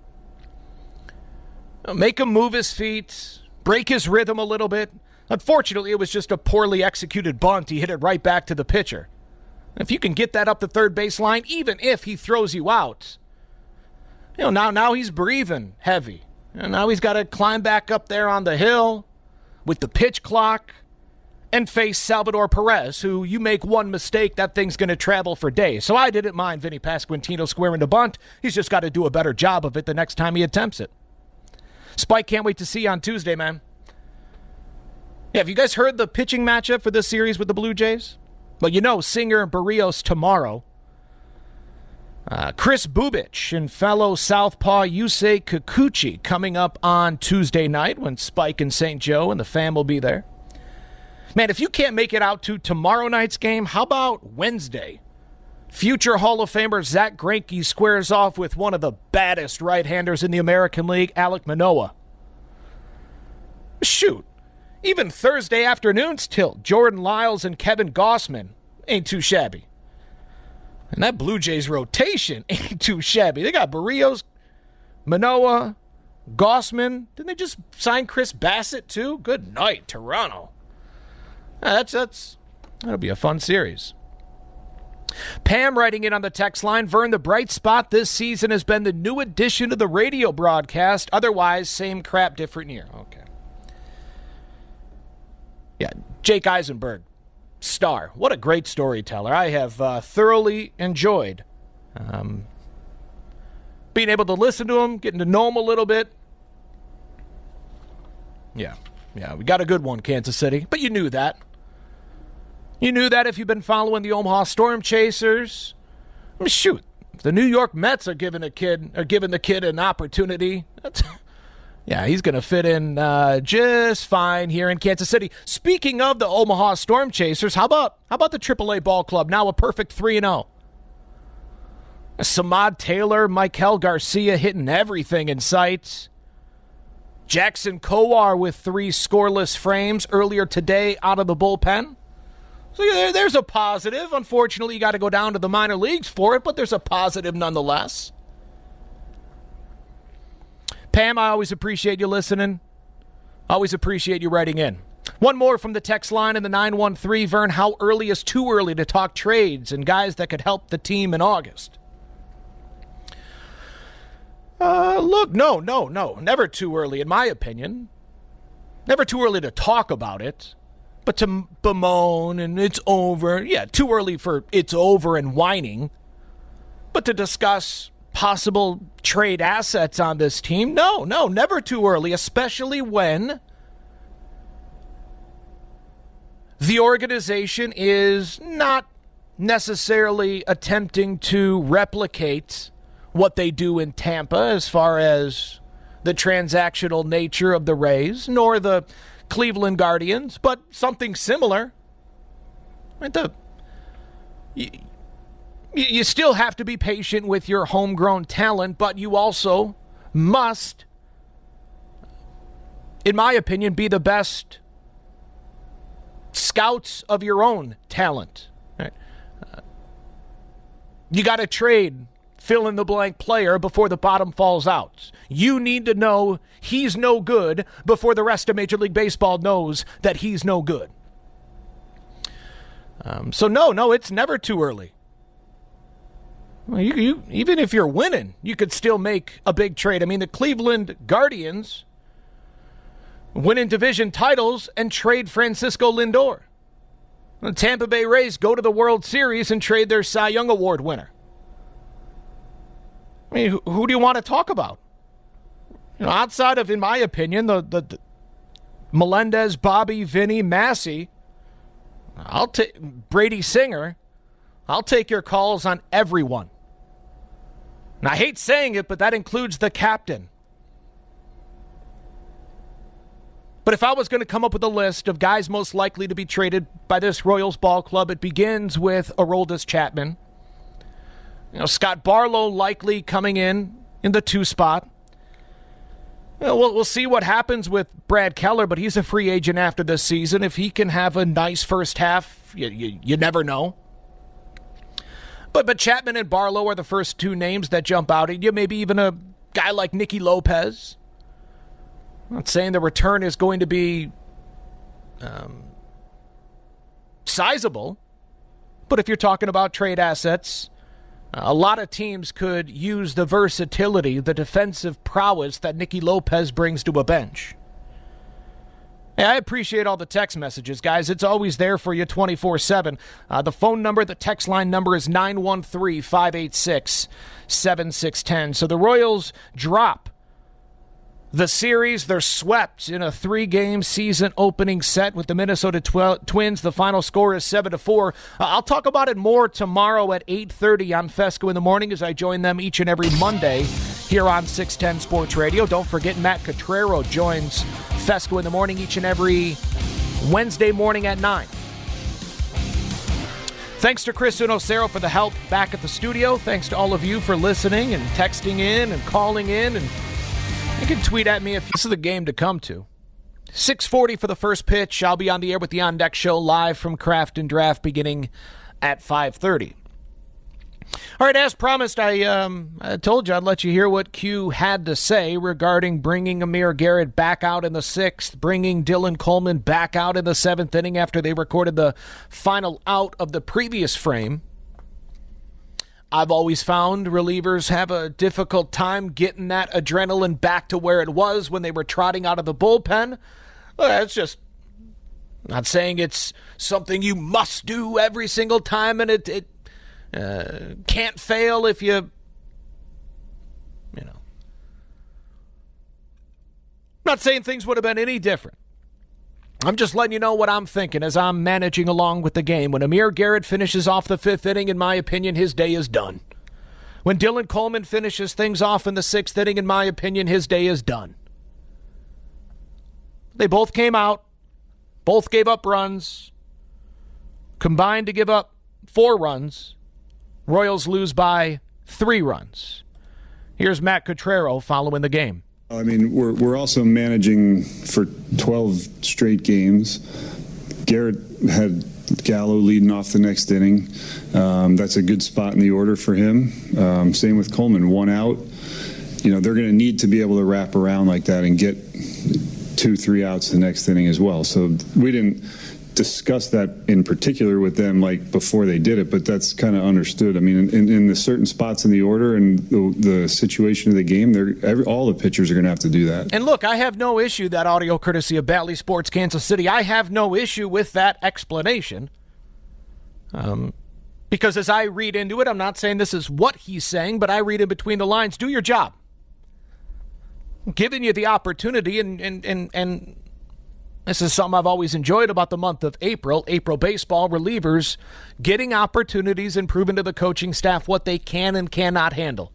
Make him move his feet. Break his rhythm a little bit. Unfortunately, it was just a poorly executed bunt. He hit it right back to the pitcher. If you can get that up the third base line, even if he throws you out, you know, now, now he's breathing heavy. And now he's got to climb back up there on the hill with the pitch clock and face Salvador Perez, who you make one mistake, that thing's going to travel for days. So I didn't mind Vinny Pasquantino squaring the bunt. He's just got to do a better job of it the next time he attempts it. Spike, can't wait to see you on Tuesday, man. Yeah, have you guys heard the pitching matchup for this series with the Blue Jays? Well, you know, Singer and Barrios tomorrow. Uh, Chris Bubich and fellow southpaw Yusei Kikuchi coming up on Tuesday night when Spike and Saint Joe and the fam will be there. Man, if you can't make it out to tomorrow night's game, how about Wednesday? Future Hall of Famer Zach Greinke squares off with one of the baddest right-handers in the American League, Alek Manoah. Shoot, even Thursday afternoon's tilt, Jordan Lyles and Kevin Gossman ain't too shabby. And that Blue Jays rotation ain't too shabby. They got Barrios, Manoah, Gossman. Didn't they just sign Chris Bassett too? Good night, Toronto. That's, that's, that'll be a fun series. Pam writing in on the text line, Vern, the bright spot this season has been the new addition to the radio broadcast. Otherwise, same crap, different year. Okay. Yeah, Jake Eisenberg, star. What a great storyteller. I have uh, thoroughly enjoyed um, being able to listen to him, getting to know him a little bit. Yeah, yeah, we got a good one, Kansas City. But you knew that. You knew that if you've been following the Omaha Storm Chasers. I mean, shoot, if the New York Mets are giving a kid, are giving the kid an opportunity, that's, yeah, he's going to fit in uh, just fine here in Kansas City. Speaking of the Omaha Storm Chasers, how about how about the triple A ball club now a perfect three and oh? Samad Taylor, Michael Garcia hitting everything in sight. Jackson Kowar with three scoreless frames earlier today out of the bullpen. So yeah, there's a positive. Unfortunately, you got to go down to the minor leagues for it, but there's a positive nonetheless. Pam, I always appreciate you listening. Always appreciate you writing in. One more from the text line in the nine one three. Vern, how early is too early to talk trades and guys that could help the team in August? Uh, look, no, no, no. Never too early, in my opinion. Never too early to talk about it. But to bemoan and it's over, yeah, too early for it's over and whining. But to discuss possible trade assets on this team, no, no, never too early, especially when the organization is not necessarily attempting to replicate what they do in Tampa as far as the transactional nature of the Rays, nor the Cleveland Guardians, but something similar. Right? The, you, you still have to be patient with your homegrown talent, but you also must, in my opinion, be the best scouts of your own talent. Right? Uh, you got to trade fill-in-the-blank player before the bottom falls out. You need to know he's no good before the rest of Major League Baseball knows that he's no good. Um, so, no, no, it's never too early. Well, you, you, even if you're winning, you could still make a big trade. I mean, the Cleveland Guardians winning division titles and trade Francisco Lindor. The Tampa Bay Rays go to the World Series and trade their Cy Young Award winner. I mean, who, who do you want to talk about? You know, outside of, in my opinion, the, the, the Melendez, Bobby, Vinny, Massey, I'll take Brady Singer. I'll take your calls on everyone. And I hate saying it, but that includes the captain. But if I was going to come up with a list of guys most likely to be traded by this Royals ball club, it begins with Aroldis Chapman. You know, Scott Barlow likely coming in in the two spot. You know, we'll, we'll see what happens with Brad Keller, but he's a free agent after this season. If he can have a nice first half, you, you, you never know. But but Chapman and Barlow are the first two names that jump out at you. Maybe even a guy like Nicky Lopez. I'm not saying the return is going to be um, sizable, but if you're talking about trade assets, a lot of teams could use the versatility, the defensive prowess that Nicky Lopez brings to a bench. Hey, I appreciate all the text messages, guys. It's always there for you twenty-four seven. Uh, the phone number, the text line number is nine one three, five eight six, seven six one zero. So the Royals drop the series. They're swept in a three-game season opening set with the Minnesota tw- Twins. The final score is seven to four. Uh, I'll talk about it more tomorrow at eight thirty on Fesco in the Morning as I join them each and every Monday here on six ten Sports Radio. Don't forget Matt Cottrero joins Fesco in the Morning each and every Wednesday morning at nine. Thanks to Chris Unocero for the help back at the studio. Thanks to all of you for listening and texting in and calling in. And you can tweet at me if this is the game to come to. six forty for the first pitch. I'll be on the air with the On Deck Show live from Craft and Draft beginning at five thirty. All right, as promised, I, um, I told you I'd let you hear what Q had to say regarding bringing Amir Garrett back out in the sixth, bringing Dylan Coleman back out in the seventh inning after they recorded the final out of the previous frame. I've always found relievers have a difficult time getting that adrenaline back to where it was when they were trotting out of the bullpen. Well, it's just not saying it's something you must do every single time, and it, it uh, can't fail if you, you know. I'm not saying things would have been any different. I'm just letting you know what I'm thinking as I'm managing along with the game. When Amir Garrett finishes off the fifth inning, in my opinion, his day is done. When Dylan Coleman finishes things off in the sixth inning, in my opinion, his day is done. They both came out, both gave up runs, combined to give up four runs. Royals lose by three runs. Here's Matt Cottrero following the game. I mean, we're we're also managing for twelve straight games. Garrett had Gallo leading off the next inning. Um, that's a good spot in the order for him. Um, same with Coleman, one out. You know, they're going to need to be able to wrap around like that and get two, three outs the next inning as well. So we didn't discuss that in particular with them like before they did it, but that's kind of understood. I mean, in, in the certain spots in the order and the, the situation of the game, they're every, all the pitchers are going to have to do that. And look, I have no issue, that audio courtesy of Bally Sports Kansas City. I have no issue with that explanation. Um, because as I read into it, I'm not saying this is what he's saying, but I read in between the lines. Do your job. I'm giving you the opportunity, and and and and this is something I've always enjoyed about the month of April, April baseball, relievers getting opportunities and proving to the coaching staff what they can and cannot handle.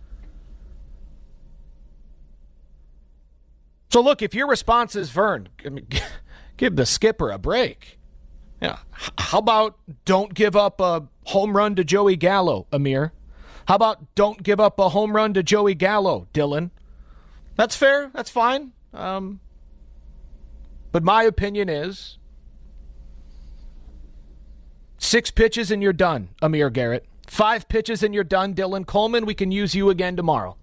So look, if your response is, Vern, give the skipper a break. Yeah. How about don't give up a home run to Joey Gallo, Amir? How about don't give up a home run to Joey Gallo, Dylan? That's fair. That's fine. Um... But my opinion is six pitches and you're done, Amir Garrett. Five pitches and you're done, Dylan Coleman. We can use you again tomorrow.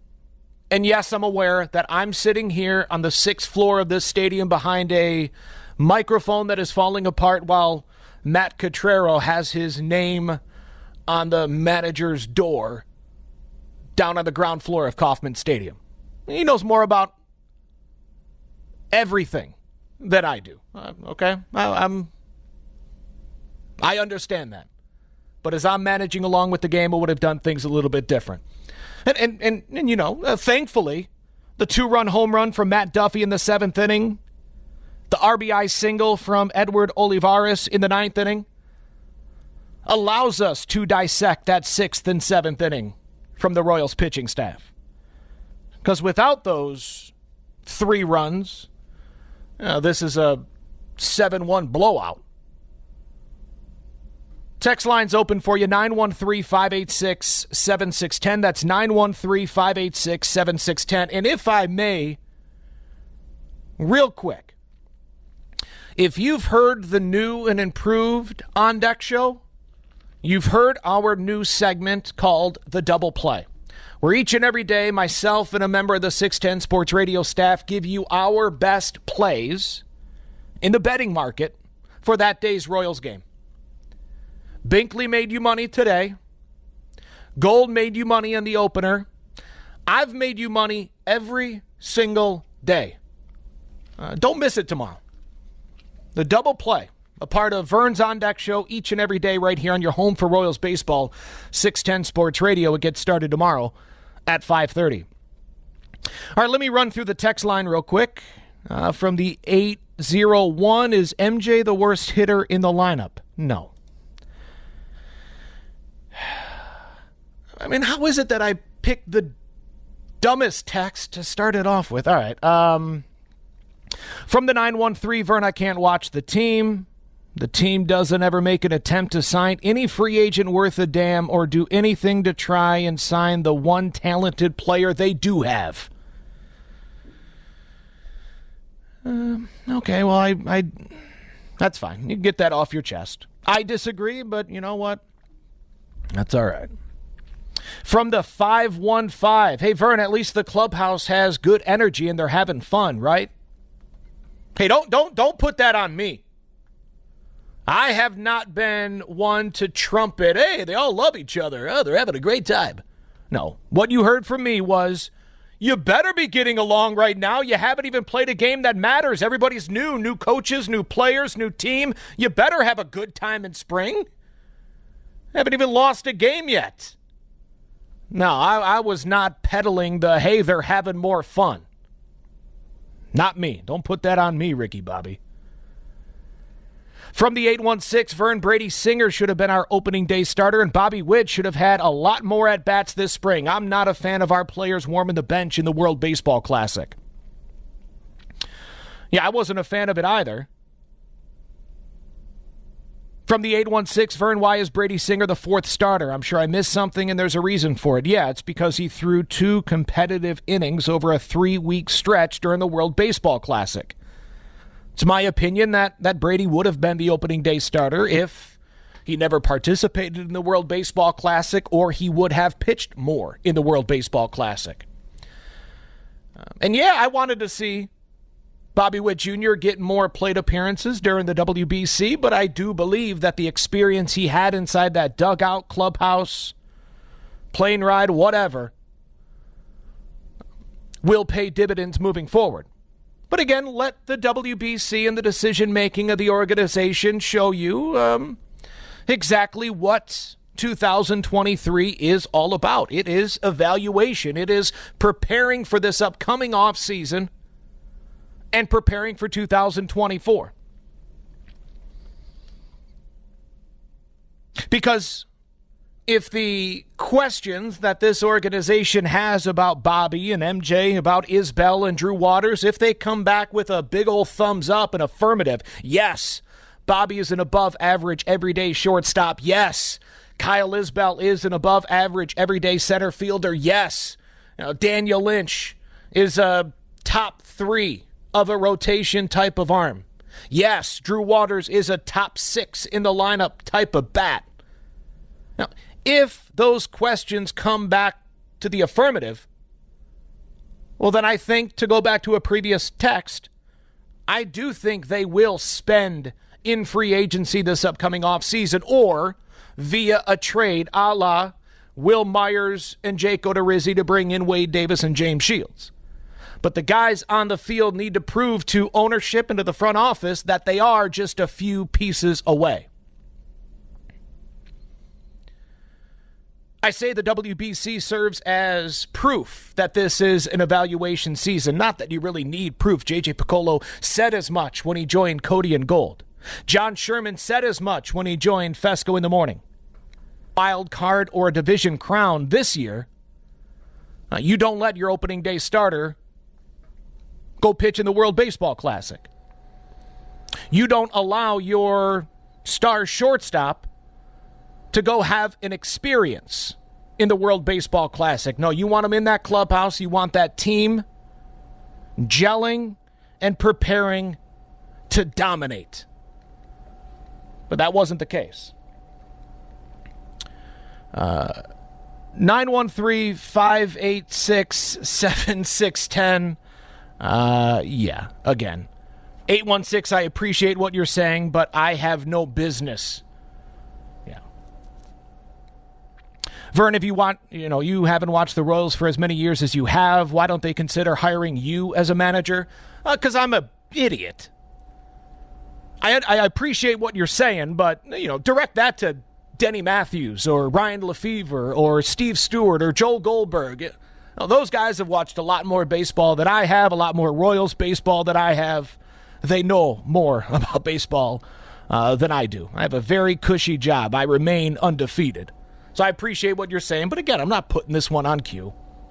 And yes, I'm aware that I'm sitting here on the sixth floor of this stadium behind a microphone that is falling apart while Matt Cottrero has his name on the manager's door down on the ground floor of Kauffman Stadium. He knows more about everything than I do. Uh, okay? I, I'm, I understand that. But as I'm managing along with the game, I would have done things a little bit different. And, and, and, and you know, uh, thankfully, the two-run home run from Matt Duffy in the seventh inning, the R B I single from Edward Olivares in the ninth inning, allows us to dissect that sixth and seventh inning from the Royals pitching staff. Because without those three runs, uh, this is a seven one blowout. Text line's open for you, nine one three, five eight six, seven six one zero. That's nine one three, five eight six, seven six one zero. And if I may, real quick, if you've heard the new and improved On Deck show, you've heard our new segment called The Double Play, where each and every day myself and a member of the six ten Sports Radio staff give you our best plays in the betting market for that day's Royals game. Binkley made you money today. Gold made you money in the opener. I've made you money every single day. Uh, don't miss it tomorrow. The Double Play, a part of Vern's On Deck show each and every day right here on your home for Royals baseball, six ten Sports Radio. It gets started tomorrow at five thirty. All right, let me run through the text line real quick. Uh, from the eight oh one, is M J the worst hitter in the lineup? No. I mean, how is it that I picked the dumbest text to start it off with? All right. Um, from the nine one three, Vern, I can't watch the team. The team doesn't ever make an attempt to sign any free agent worth a damn or do anything to try and sign the one talented player they do have. Uh, okay, well, I, I, that's fine. You can get that off your chest. I disagree, but you know what? That's all right. From the five one five, hey, Vern, at least the clubhouse has good energy and they're having fun, right? Hey, don't don't don't put that on me. I have not been one to trumpet, hey, they all love each other. Oh, they're having a great time. No, what you heard from me was, you better be getting along right now. You haven't even played a game that matters. Everybody's new, new coaches, new players, new team. You better have a good time in spring. Haven't even lost a game yet. No, I, I was not peddling the, hey, they're having more fun. Not me. Don't put that on me, Ricky Bobby. From the eight one six, Vern, Brady Singer should have been our opening day starter, and Bobby Witt should have had a lot more at-bats this spring. I'm not a fan of our players warming the bench in the World Baseball Classic. Yeah, I wasn't a fan of it either. From the eight one six, Vern, why is Brady Singer the fourth starter? I'm sure I missed something, and there's a reason for it. Yeah, it's because he threw two competitive innings over a three-week stretch during the World Baseball Classic. It's my opinion that, that Brady would have been the opening day starter if he never participated in the World Baseball Classic, or he would have pitched more in the World Baseball Classic. Um, and yeah, I wanted to see Bobby Witt Junior get more plate appearances during the W B C, but I do believe that the experience he had inside that dugout, clubhouse, plane ride, whatever, will pay dividends moving forward. But again, let the W B C and the decision-making of the organization show you um, exactly what two thousand twenty-three is all about. It is evaluation. It is preparing for this upcoming offseason and preparing for two thousand twenty-four. Because if the questions that this organization has about Bobby and M J, about Isbell and Drew Waters, if they come back with a big old thumbs up and affirmative, yes, Bobby is an above-average everyday shortstop, yes, Kyle Isbell is an above-average everyday center fielder, yes, you know, Daniel Lynch is a top three of a rotation type of arm. Yes, Drew Waters is a top six in the lineup type of bat. Now, if those questions come back to the affirmative, well, then I think, to go back to a previous text, I do think they will spend in free agency this upcoming offseason or via a trade a la Will Myers and Jake Odorizzi to bring in Wade Davis and James Shields. But the guys on the field need to prove to ownership and to the front office that they are just a few pieces away. I say the W B C serves as proof that this is an evaluation season. Not that you really need proof. J J Piccolo said as much when he joined Cody and Gold. John Sherman said as much when he joined Fesco in the Morning. Wild card or a division crown this year, uh, you don't let your opening day starter go pitch in the World Baseball Classic. You don't allow your star shortstop to go have an experience in the World Baseball Classic. No, you want them in that clubhouse. You want that team gelling and preparing to dominate. But that wasn't the case. Uh, nine one three, five eight six, seven six one zero. Uh, yeah, again. eight one six, I appreciate what you're saying, but I have no business. Yeah. Vern, if you want, you know, you haven't watched the Royals for as many years as you have, why don't they consider hiring you as a manager? Because uh, I'm a idiot. I, I appreciate what you're saying, but, you know, direct that to Denny Matthews or Ryan Lefevre or Steve Stewart or Joel Goldberg. You know, those guys have watched a lot more baseball than I have, a lot more Royals baseball than I have. They know more about baseball uh, than I do. I have a very cushy job. I remain undefeated. So I appreciate what you're saying, but again, I'm not putting this one on cue.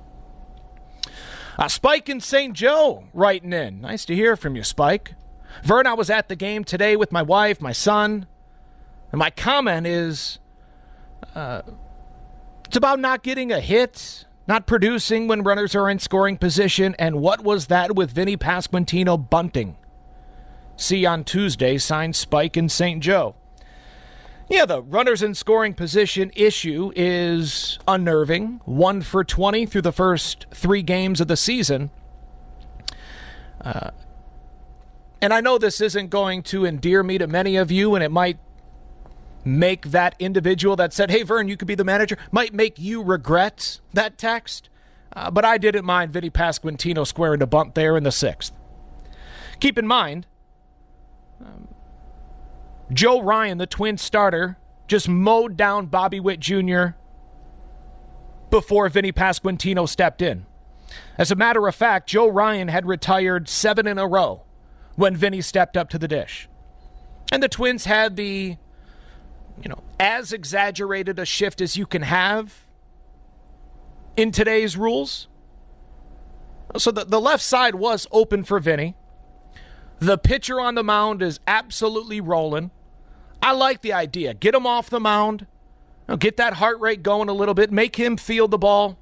Uh, Spike in Saint Joe writing in. Nice to hear from you, Spike. Vern, I was at the game today with my wife, my son, and my comment is uh, it's about not getting a hit, not producing when runners are in scoring position, and what was that with Vinny Pasquantino bunting? See you on Tuesday, signed Spike in Saint Joe. Yeah, the runners in scoring position issue is unnerving. One for twenty through the first three games of the season. Uh, and I know this isn't going to endear me to many of you, and it might make that individual that said, hey, Vern, you could be the manager, might make you regret that text. Uh, but I didn't mind Vinny Pasquantino squaring a bunt there in the sixth. Keep in mind, um, Joe Ryan, the Twins starter, just mowed down Bobby Witt Junior before Vinny Pasquantino stepped in. As a matter of fact, Joe Ryan had retired seven in a row when Vinny stepped up to the dish. And the Twins had the, you know, as exaggerated a shift as you can have in today's rules. So the, the left side was open for Vinny. The pitcher on the mound is absolutely rolling. I like the idea. Get him off the mound. You know, get that heart rate going a little bit. Make him feel the ball.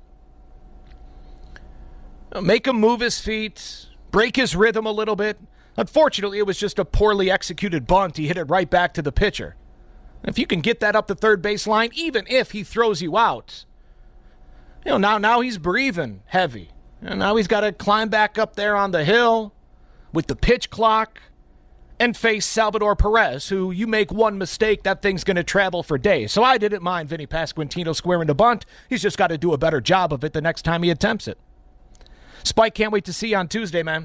You know, make him move his feet. Break his rhythm a little bit. Unfortunately, it was just a poorly executed bunt. He hit it right back to the pitcher. If you can get that up the third base line, even if he throws you out, you know, now, now he's breathing heavy. And now he's got to climb back up there on the hill with the pitch clock and face Salvador Perez, who you make one mistake, that thing's going to travel for days. So I didn't mind Vinny Pasquantino squaring the bunt. He's just got to do a better job of it the next time he attempts it. Spike, can't wait to see you on Tuesday, man.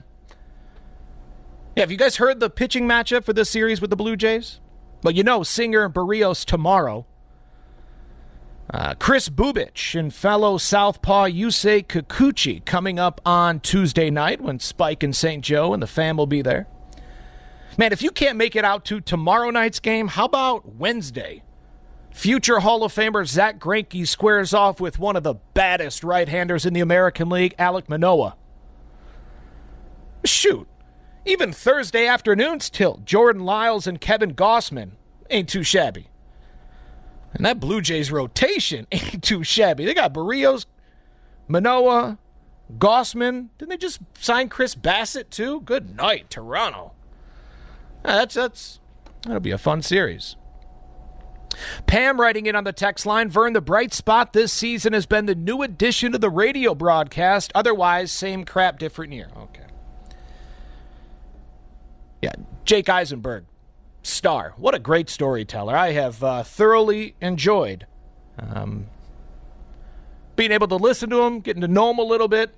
Yeah, have you guys heard the pitching matchup for this series with the Blue Jays? Well, you know, Singer and Barrios tomorrow. Uh, Chris Bubich and fellow southpaw Yusei Kikuchi coming up on Tuesday night when Spike and Saint Joe and the fam will be there. Man, if you can't make it out to tomorrow night's game, how about Wednesday? Future Hall of Famer Zach Greinke squares off with one of the baddest right-handers in the American League, Alek Manoah. Shoot. Even Thursday afternoon's tilt, Jordan Lyles and Kevin Gossman ain't too shabby. And that Blue Jays rotation ain't too shabby. They got Barrios, Manoah, Gossman. Didn't they just sign Chris Bassett too? Good night, Toronto. Yeah, that's, that's, that'll be a fun series. Pam writing in on the text line, Vern, the bright spot this season has been the new addition to the radio broadcast. Otherwise, same crap, different year. Okay. Yeah, Jake Eisenberg, star. What a great storyteller. I have uh, thoroughly enjoyed um, being able to listen to him, getting to know him a little bit.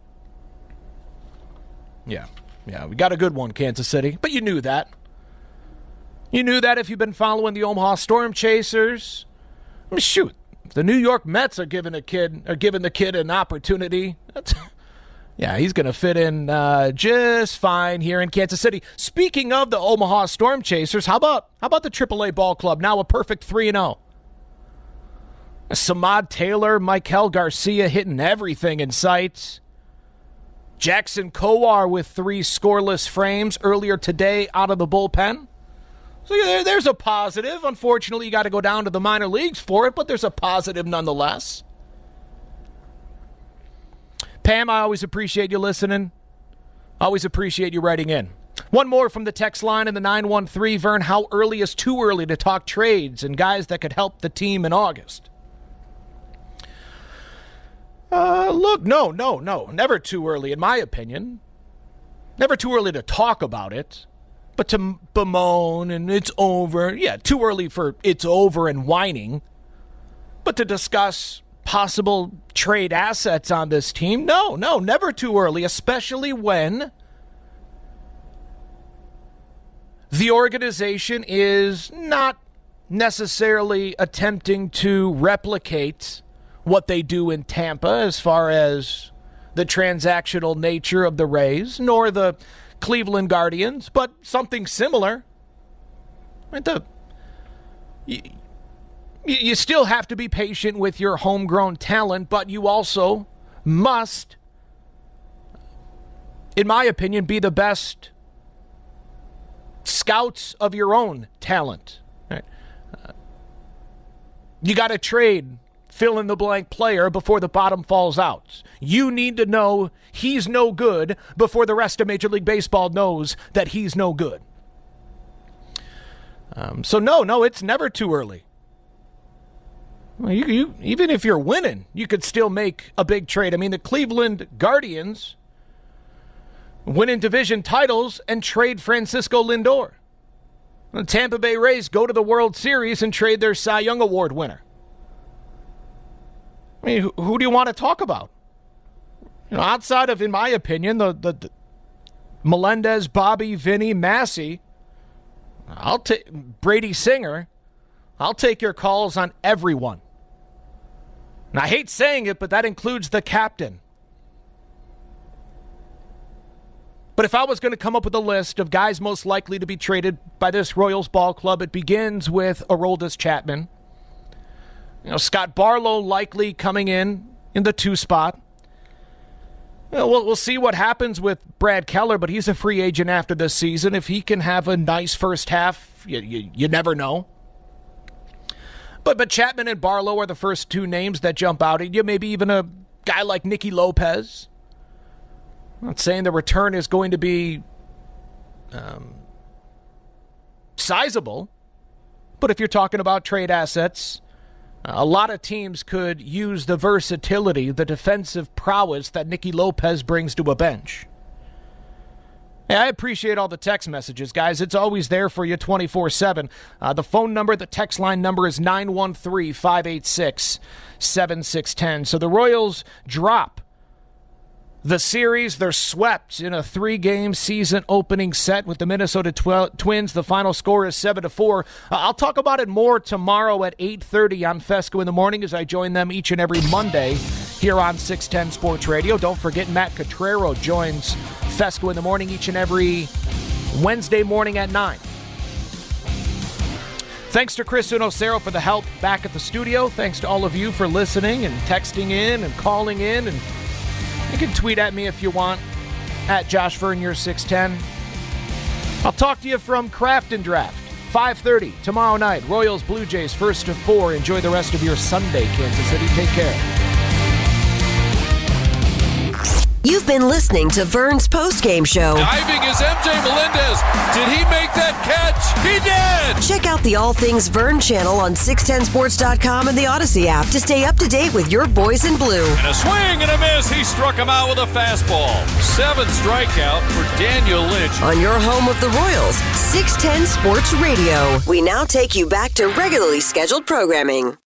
Yeah, yeah, we got a good one, Kansas City. But you knew that. You knew that if you've been following the Omaha Storm Chasers. I mean, shoot, if the New York Mets are giving a kid, are giving the kid an opportunity, that's, yeah, he's going to fit in uh, just fine here in Kansas City. Speaking of the Omaha Storm Chasers, how about how about the triple A Ball Club, now a perfect three and oh? Samad Taylor, Michael Garcia hitting everything in sight. Jackson Kowar with three scoreless frames earlier today out of the bullpen. So yeah, there's a positive. Unfortunately, you got to go down to the minor leagues for it, but there's a positive nonetheless. Pam, I always appreciate you listening. Always appreciate you writing in. One more from the text line in the nine one three. Vern, how early is too early to talk trades and guys that could help the team in August? Uh, look, no, no, no. Never too early, in my opinion. Never too early to talk about it. But to bemoan and it's over, yeah, too early for it's over and whining. But to discuss possible trade assets on this team, no, no, never too early, especially when the organization is not necessarily attempting to replicate what they do in Tampa as far as the transactional nature of the Rays, nor the Cleveland Guardians, but something similar. Right? The, you, you still have to be patient with your homegrown talent, but you also must, in my opinion, be the best scouts of your own talent. Right? Uh, you got to trade fill-in-the-blank player before the bottom falls out. You need to know he's no good before the rest of Major League Baseball knows that he's no good. Um, so, no, no, it's never too early. Well, you, you, even if you're winning, you could still make a big trade. I mean, the Cleveland Guardians winning division titles and trade Francisco Lindor. The Tampa Bay Rays go to the World Series and trade their Cy Young Award winner. I mean, who, who do you want to talk about? You know, outside of, in my opinion, the, the, the Melendez, Bobby, Vinny, Massey, I'll take Brady Singer. I'll take your calls on everyone. And I hate saying it, but that includes the captain. But if I was going to come up with a list of guys most likely to be traded by this Royals ball club, it begins with Aroldis Chapman. You know, Scott Barlow likely coming in in the two spot. You know, we'll, we'll see what happens with Brad Keller, but he's a free agent after this season. If he can have a nice first half, you, you, you never know. But but Chapman and Barlow are the first two names that jump out at you. Maybe even a guy like Nicky Lopez. I'm not saying the return is going to be um, sizable, but if you're talking about trade assets, a lot of teams could use the versatility, the defensive prowess that Nicky Lopez brings to a bench. Hey, I appreciate all the text messages, guys. It's always there for you twenty-four seven. Uh, the phone number, the text line number is nine one three, five eight six, seven six one zero. So the Royals drop the series. They're swept in a three-game season opening set with the Minnesota tw- Twins. The final score is seven to four. Uh, I'll talk about it more tomorrow at eight thirty on Fesco in the Morning as I join them each and every Monday here on six ten Sports Radio. Don't forget, Matt Cottrero joins Fesco in the Morning each and every Wednesday morning at nine. Thanks to Chris Unocero for the help back at the studio. Thanks to all of you for listening and texting in and calling in. And you can tweet at me if you want, at Josh Vernier six ten. I'll talk to you from Craft and Draft, five thirty tomorrow night. Royals, Blue Jays, first to four. Enjoy the rest of your Sunday, Kansas City. Take care. You've been listening to Vern's postgame show. Diving is M J Melendez. Did he make that catch? He did! Check out the All Things Vern channel on six ten sports dot com and the Odyssey app to stay up to date with your boys in blue. And a swing and a miss. He struck him out with a fastball. Seventh strikeout for Daniel Lynch. On your home of the Royals, six ten Sports Radio. We now take you back to regularly scheduled programming.